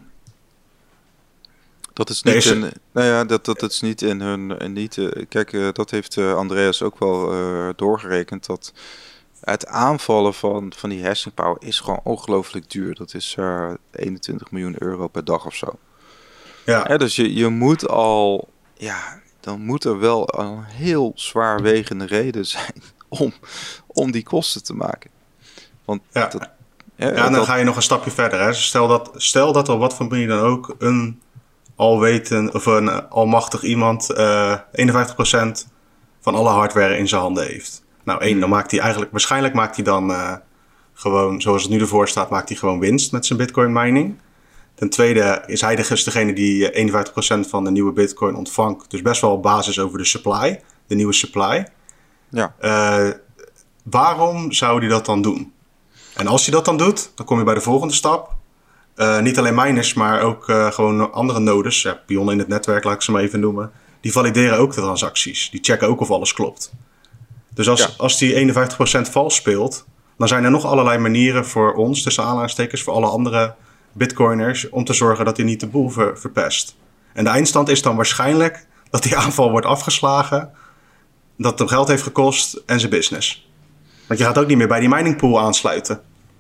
Dat is niet, Deze... in, nou ja, dat, dat is niet in hun... Niet, uh, kijk, uh, dat heeft uh, Andreas ook wel uh, doorgerekend, dat... Het aanvallen van, van die hashing power is gewoon ongelooflijk duur. Dat is uh, eenentwintig miljoen euro per dag of zo. Ja. Ja, dus je, je moet al... Ja, dan moet er wel een heel zwaarwegende reden zijn om, om die kosten te maken. Want ja. Dat, ja, ja, en dan dat... ga je nog een stapje verder. Hè. Stel, dat, stel dat er wat voor manier dan ook een alweten of een almachtig iemand uh, eenenvijftig procent van alle hardware in zijn handen heeft. Nou, één, dan maakt hij eigenlijk, waarschijnlijk maakt hij dan uh, gewoon, zoals het nu ervoor staat, maakt hij gewoon winst met zijn bitcoin mining. Ten tweede is hij dus degene die eenenvijftig procent van de nieuwe bitcoin ontvangt. Dus best wel op basis over de supply, de nieuwe supply. Ja. Uh, waarom zou hij dat dan doen? En als hij dat dan doet, dan kom je bij de volgende stap. Uh, niet alleen miners, maar ook uh, gewoon andere nodes. Ja, pionnen in het netwerk, laat ik ze maar even noemen. die valideren ook de transacties. Die checken ook of alles klopt. Dus als, Ja. als die eenenvijftig procent vals speelt, dan zijn er nog allerlei manieren voor ons, tussen aanhalingstekens, voor alle andere bitcoiners, om te zorgen dat hij niet de boel ver, verpest. En de eindstand is dan waarschijnlijk dat die aanval wordt afgeslagen, dat het hem geld heeft gekost en zijn business. Want je gaat ook niet meer bij die miningpool aansluiten.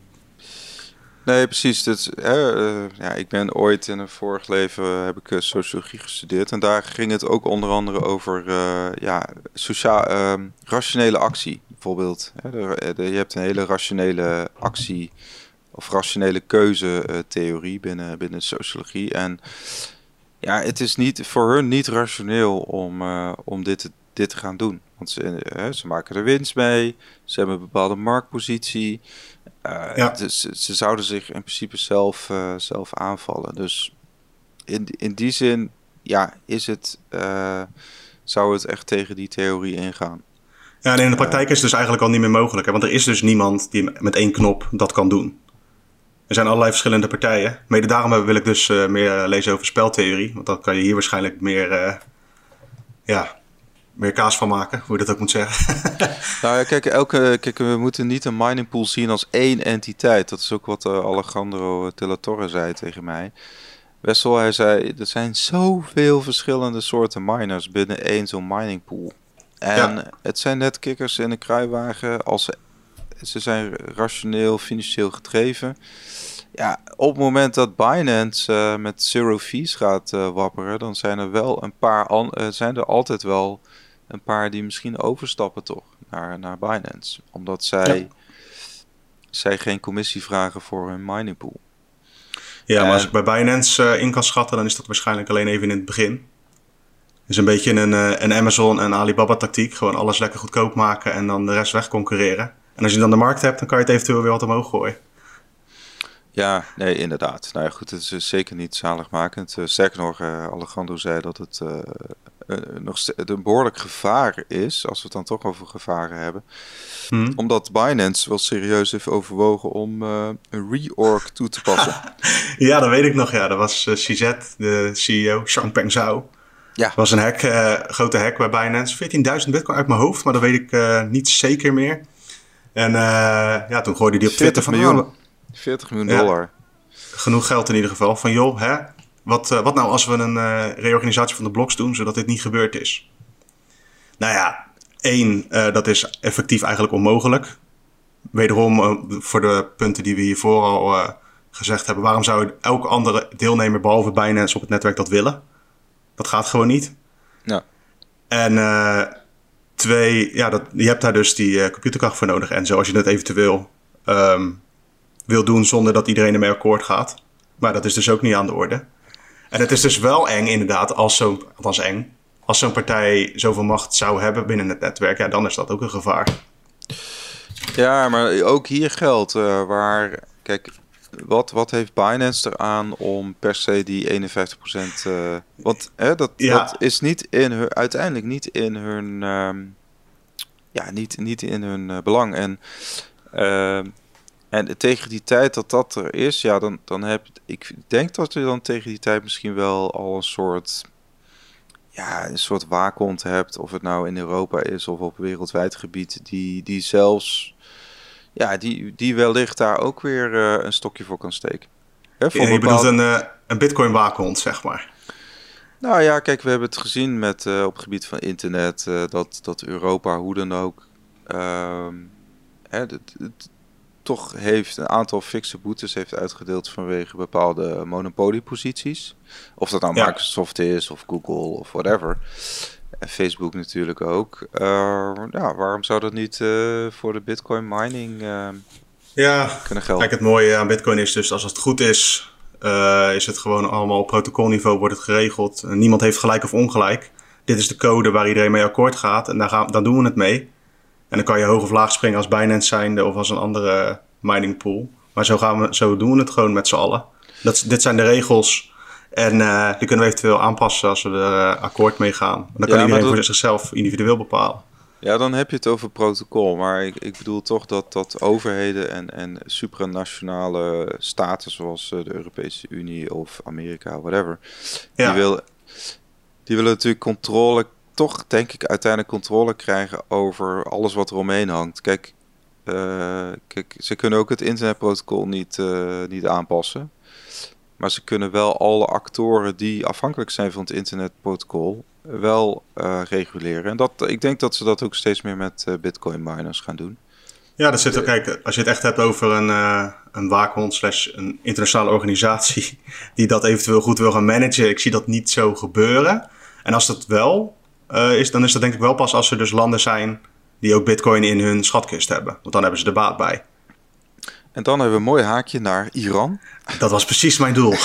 Nee, precies. Dit, hè, uh, ja, ik ben ooit in een vorig leven heb ik uh, sociologie gestudeerd. En daar ging het ook onder andere over uh, ja, sociaal, uh, rationele actie. Bijvoorbeeld, hè, de, de, je hebt een hele rationele actie of rationele keuze-theorie binnen, binnen sociologie. En ja, het is niet, voor hun niet rationeel om, uh, om dit, te, dit te gaan doen. Want ze, uh, ze maken er winst mee, ze hebben een bepaalde marktpositie. Uh, Ja. Dus ze zouden zich in principe zelf, uh, zelf aanvallen. Dus in, in die zin, ja, is het, uh, zou het echt tegen die theorie ingaan. Ja, en in de praktijk is het dus eigenlijk al niet meer mogelijk. Hè? Want er is dus niemand die met één knop dat kan doen. Er zijn allerlei verschillende partijen. Mede daarom wil ik dus uh, meer lezen over speltheorie. Want dan kan je hier waarschijnlijk meer, uh, ja, meer kaas van maken. Hoe je dat ook moet zeggen. Nou ja, kijk, elke, kijk, we moeten niet een mining pool zien als één entiteit. Dat is ook wat uh, Alejandro de la Torre zei tegen mij. Wessel, hij zei, er zijn zoveel verschillende soorten miners binnen één zo'n mining pool. En ja. Het zijn net kikkers in een kruiwagen. Als ze, ze zijn rationeel, financieel gedreven. Ja, op het moment dat Binance uh, met zero fees gaat uh, wapperen, dan zijn er wel een paar, an- uh, zijn er altijd wel een paar die misschien overstappen toch naar, naar Binance. Omdat zij, ja. zij geen commissie vragen voor hun mining pool. Ja, maar als ik bij Binance uh, in kan schatten, dan is dat waarschijnlijk alleen even in het begin. Dus een beetje een, uh, een Amazon en Alibaba tactiek. Gewoon alles lekker goedkoop maken en dan de rest wegconcurreren. En als je dan de markt hebt, dan kan je het eventueel weer wat omhoog gooien. Ja, nee, inderdaad. Nou ja, goed, het is uh, zeker niet zaligmakend. Uh, sterker nog, uh, Alejandro zei dat het uh, uh, nog st- een behoorlijk gevaar is, als we het dan toch over gevaren hebben. Hmm. Omdat Binance wel serieus heeft overwogen om uh, een reorg toe te passen. Ja, dat weet ik nog. Ja, dat was uh, C Z, de C E O, Changpeng Zhao. Ja. Dat was een hack, uh, grote hack bij Binance. veertienduizend bitcoin uit mijn hoofd, maar dat weet ik uh, niet zeker meer. En uh, ja, toen gooide hij op Twitter van... miljoen. veertig miljoen dollar. Ja, genoeg geld in ieder geval. Van joh, hè, wat, uh, wat nou als we een uh, reorganisatie van de bloks doen, zodat dit niet gebeurd is? Nou ja, één, uh, dat is effectief eigenlijk onmogelijk. Wederom, uh, voor de punten die we hiervoor al uh, gezegd hebben, waarom zou elke andere deelnemer behalve Binance op het netwerk dat willen? Dat gaat gewoon niet. Ja. En uh, twee, ja, dat, je hebt daar dus die uh, computerkracht voor nodig. En zo als je het eventueel um, wil doen zonder dat iedereen ermee akkoord gaat. Maar dat is dus ook niet aan de orde. En het is dus wel eng inderdaad, als zo'n, althans eng, als zo'n partij zoveel macht zou hebben binnen het netwerk, ja, dan is dat ook een gevaar. Ja, maar ook hier geldt uh, waar, kijk, wat, wat heeft Binance eraan om per se die eenenvijftig procent, uh, want hè, dat, ja. dat is niet in hun, uiteindelijk niet in hun, um, ja, niet, niet in hun uh, belang. En uh, En tegen die tijd dat dat er is, ja, dan, dan heb ik denk dat je dan tegen die tijd misschien wel al een soort, ja, een soort waakhond hebt, of het nou in Europa is of op wereldwijd gebied, die, die zelfs, ja, die, die wellicht daar ook weer uh, een stokje voor kan steken. Hè, voor ja, je bepaald... bedoelt een, uh, een bitcoin waakhond, zeg maar. Nou ja, kijk, we hebben het gezien met, uh, op het gebied van internet, uh, dat, dat Europa hoe dan ook, uh, hè, het, het, toch heeft een aantal fikse boetes heeft uitgedeeld vanwege bepaalde monopolieposities. Of dat nou ja. Microsoft is of Google of whatever. En Facebook natuurlijk ook. Uh, ja, waarom zou dat niet uh, voor de Bitcoin mining uh, ja, kunnen gelden? Kijk, het mooie aan Bitcoin is dus als het goed is, uh, is het gewoon allemaal op protocolniveau wordt het geregeld. Uh, niemand heeft gelijk of ongelijk. Dit is de code waar iedereen mee akkoord gaat en daar, gaan, daar doen we het mee. En dan kan je hoog of laag springen als Binance zijnde of als een andere mining pool. Maar zo, gaan we, zo doen we het gewoon met z'n allen. Dat, dit zijn de regels. En uh, die kunnen we eventueel aanpassen als we er uh, akkoord mee gaan. En dan kan ja, iedereen dat... voor zichzelf individueel bepalen. Ja, dan heb je het over protocol. Maar ik, ik bedoel toch dat, dat overheden en, en supranationale staten zoals uh, de Europese Unie of Amerika, whatever. Ja. Die wil... die willen natuurlijk controle, toch denk ik uiteindelijk controle krijgen over alles wat er omheen hangt. Kijk, uh, kijk ze kunnen ook het internetprotocol niet, uh, niet aanpassen. Maar ze kunnen wel alle actoren die afhankelijk zijn van het internetprotocol wel uh, reguleren. En dat, ik denk dat ze dat ook steeds meer met uh, bitcoin miners gaan doen. Ja, dat zit ook, kijk, als je het echt hebt over een, uh, een waakhond slash een internationale organisatie die dat eventueel goed wil gaan managen, ik zie dat niet zo gebeuren. En als dat wel uh, is, dan is dat denk ik wel pas als er dus landen zijn die ook bitcoin in hun schatkist hebben. Want dan hebben ze er baat bij. En dan hebben we een mooi haakje naar Iran. Dat was precies mijn doel.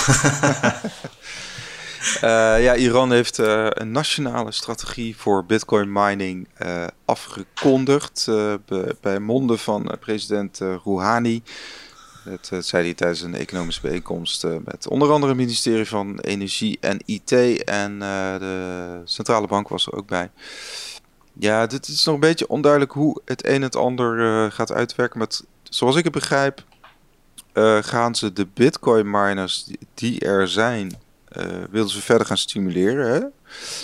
Uh, ja, Iran heeft uh, een nationale strategie voor bitcoin mining uh, afgekondigd. Uh, be, bij monden van uh, president uh, Rouhani. Dat uh, zei hij tijdens een economische bijeenkomst uh, met onder andere het ministerie van Energie en I T. En uh, de centrale bank was er ook bij. Ja, dit is nog een beetje onduidelijk hoe het een en het ander uh, gaat uitwerken. Maar het, zoals ik het begrijp, uh, gaan ze de bitcoin miners die, die er zijn, uh, willen ze verder gaan stimuleren. Hè?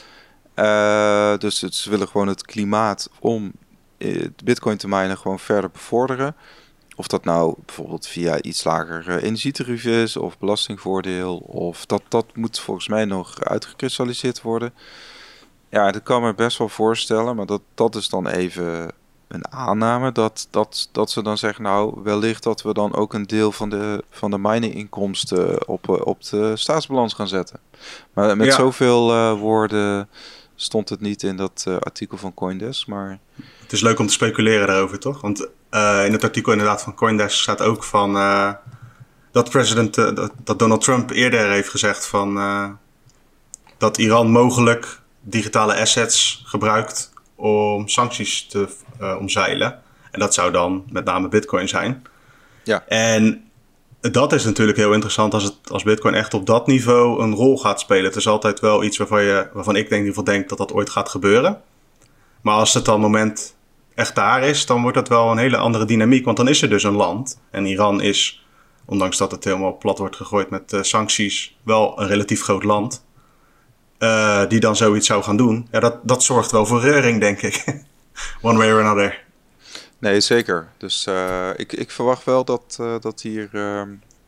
Uh, dus het, ze willen gewoon het klimaat om uh, bitcoin te minen gewoon verder bevorderen. Of dat nou bijvoorbeeld via iets lager uh, energietarief is of belastingvoordeel. Of dat, dat moet volgens mij nog uitgekristalliseerd worden. Ja, dat kan me best wel voorstellen, maar dat, dat is dan even een aanname. Dat, dat, dat ze dan zeggen, nou, wellicht dat we dan ook een deel van de, van de mininginkomsten op, op de staatsbalans gaan zetten. Maar met ja. zoveel uh, woorden stond het niet in dat uh, artikel van Coindesk, maar... Het is leuk om te speculeren daarover, toch? Want uh, in het artikel inderdaad van Coindesk staat ook van... Uh, dat, president, uh, dat, dat Donald Trump eerder heeft gezegd van... Uh, dat Iran mogelijk digitale assets gebruikt om sancties te uh, omzeilen. En dat zou dan met name bitcoin zijn. Ja. En dat is natuurlijk heel interessant als, het, als bitcoin echt op dat niveau een rol gaat spelen. Het is altijd wel iets waarvan, je, waarvan ik denk, in ieder geval denk dat dat ooit gaat gebeuren. Maar als het dan moment echt daar is, dan wordt dat wel een hele andere dynamiek. Want dan is er dus een land. En Iran is, ondanks dat het helemaal plat wordt gegooid met uh, sancties, wel een relatief groot land. Uh, die dan zoiets zou gaan doen. Ja, dat, dat zorgt wel voor reuring, denk ik. One way or another. Nee, zeker. Dus uh, ik, ik verwacht wel dat, uh, dat hier... Uh,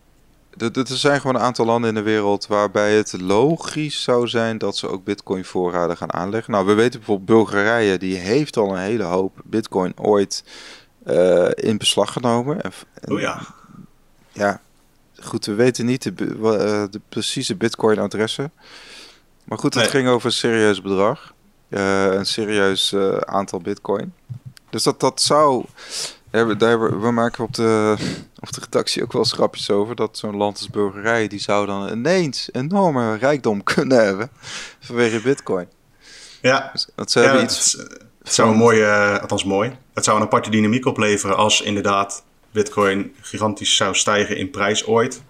d- d- er zijn gewoon een aantal landen in de wereld waarbij het logisch zou zijn dat ze ook bitcoin voorraden gaan aanleggen. Nou, we weten bijvoorbeeld Bulgarije, die heeft al een hele hoop bitcoin ooit uh, in beslag genomen. En, en, oh ja. Ja, goed, we weten niet de, uh, de precieze bitcoin adressen. Maar goed, het nee. ging over een serieus bedrag. Uh, een serieus uh, aantal bitcoin. Dus dat, dat zou... Ja, daar, we maken op de, op de redactie ook wel eens grapjes over. Dat zo'n land als Bulgarije, die zou dan ineens enorme rijkdom kunnen hebben. Vanwege bitcoin. Ja, dus dat ze ja, hebben het, iets het zou een mooie... Uh, althans mooi. Het zou een aparte dynamiek opleveren als inderdaad bitcoin gigantisch zou stijgen in prijs ooit.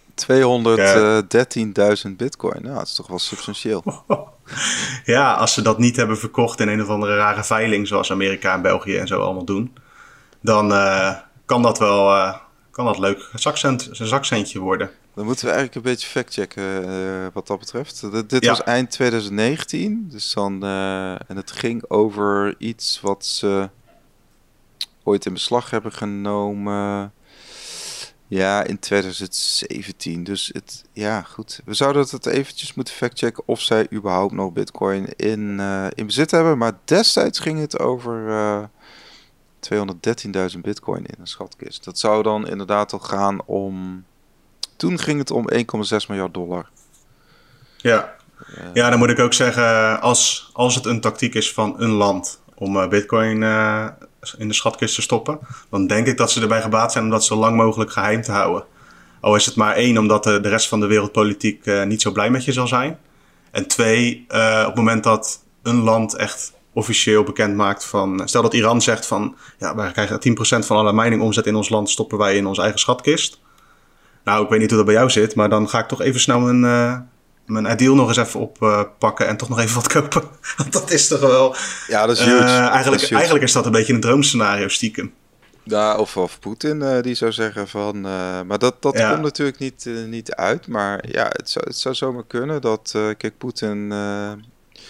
tweehonderddertienduizend bitcoin. Nou, dat is toch wel substantieel. Ja, als ze dat niet hebben verkocht in een of andere rare veiling, zoals Amerika en België en zo allemaal doen, dan uh, kan dat wel uh, kan dat leuk een zakcent, een zakcentje worden. Dan moeten we eigenlijk een beetje factchecken uh, wat dat betreft. D- dit ja. was eind twintig negentien. Dus dan, uh, en het ging over iets wat ze ooit in beslag hebben genomen. Ja, in twintig zeventien. Dus het, ja, goed. We zouden het eventjes moeten factchecken of zij überhaupt nog bitcoin in, uh, in bezit hebben. Maar destijds ging het over uh, tweehonderddertienduizend bitcoin in een schatkist. Dat zou dan inderdaad al gaan om... Toen ging het om één komma zes miljard dollar. Ja. Uh, ja, dan moet ik ook zeggen, als, als het een tactiek is van een land om uh, bitcoin... Uh, in de schatkist te stoppen, dan denk ik dat ze erbij gebaat zijn om dat zo lang mogelijk geheim te houden. Al is het maar één, omdat de, de rest van de wereldpolitiek uh, niet zo blij met je zal zijn. En twee, uh, op het moment dat een land echt officieel bekend maakt van... Stel dat Iran zegt van, ja, wij krijgen tien procent van alle miningomzet in ons land stoppen wij in onze eigen schatkist. Nou, ik weet niet hoe dat bij jou zit, maar dan ga ik toch even snel mijn... Uh, mijn ideal nog eens even oppakken uh, en toch nog even wat kopen. Want dat is toch wel... Ja, dat is huge. Uh, eigenlijk, dat is huge. eigenlijk is dat een beetje een droomscenario stiekem. Ja, of, of Poetin uh, die zou zeggen van... Uh, maar dat, dat ja. komt natuurlijk niet, uh, niet uit. Maar ja, het zou, het zou zomaar kunnen dat... Uh, kijk, Poetin... Uh,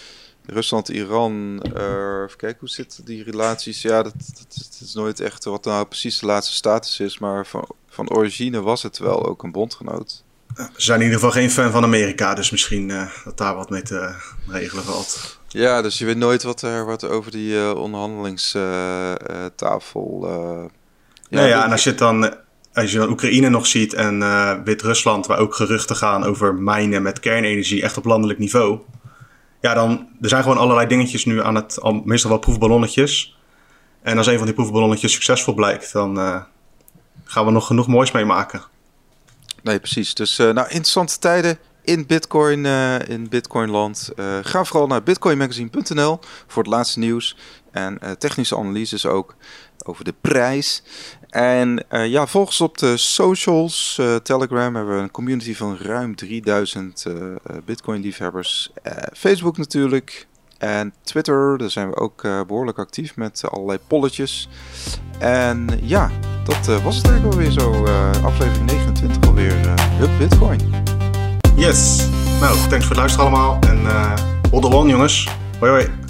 Rusland, Iran, uh, even kijken, hoe zitten die relaties? Ja, dat, dat, dat is nooit echt wat nou precies de laatste status is, maar van, van origine was het wel ook een bondgenoot. Ze zijn in ieder geval geen fan van Amerika, dus misschien uh, dat daar wat mee te regelen valt. Ja, dus je weet nooit wat er wat over die uh, onderhandelingstafel... Uh, uh, ja, ja, ja, en als je het dan... Als je dan Oekraïne nog ziet en uh, Wit-Rusland, waar ook geruchten gaan over mijnen met kernenergie, echt op landelijk niveau. Ja, dan er zijn gewoon allerlei dingetjes nu aan het, al, meestal wel proefballonnetjes. En als een van die proefballonnetjes succesvol blijkt, dan uh, gaan we nog genoeg moois meemaken. Nee, precies. Dus uh, nou, interessante tijden in Bitcoin, uh, in Bitcoinland. Uh, ga vooral naar bitcoin magazine punt n l voor het laatste nieuws en uh, technische analyses ook over de prijs. En uh, ja, volg ons op de socials. Uh, Telegram hebben we een community van ruim drieduizend uh, Bitcoin-liefhebbers. Uh, Facebook natuurlijk. En Twitter, daar zijn we ook uh, behoorlijk actief met uh, allerlei polletjes. En uh, ja, dat uh, was het eigenlijk alweer zo. Uh, aflevering negenentwintig alweer. Uh, Hup Bitcoin. Yes. Nou, thanks voor het luisteren allemaal. En uh, hold on jongens. Hoi hoi.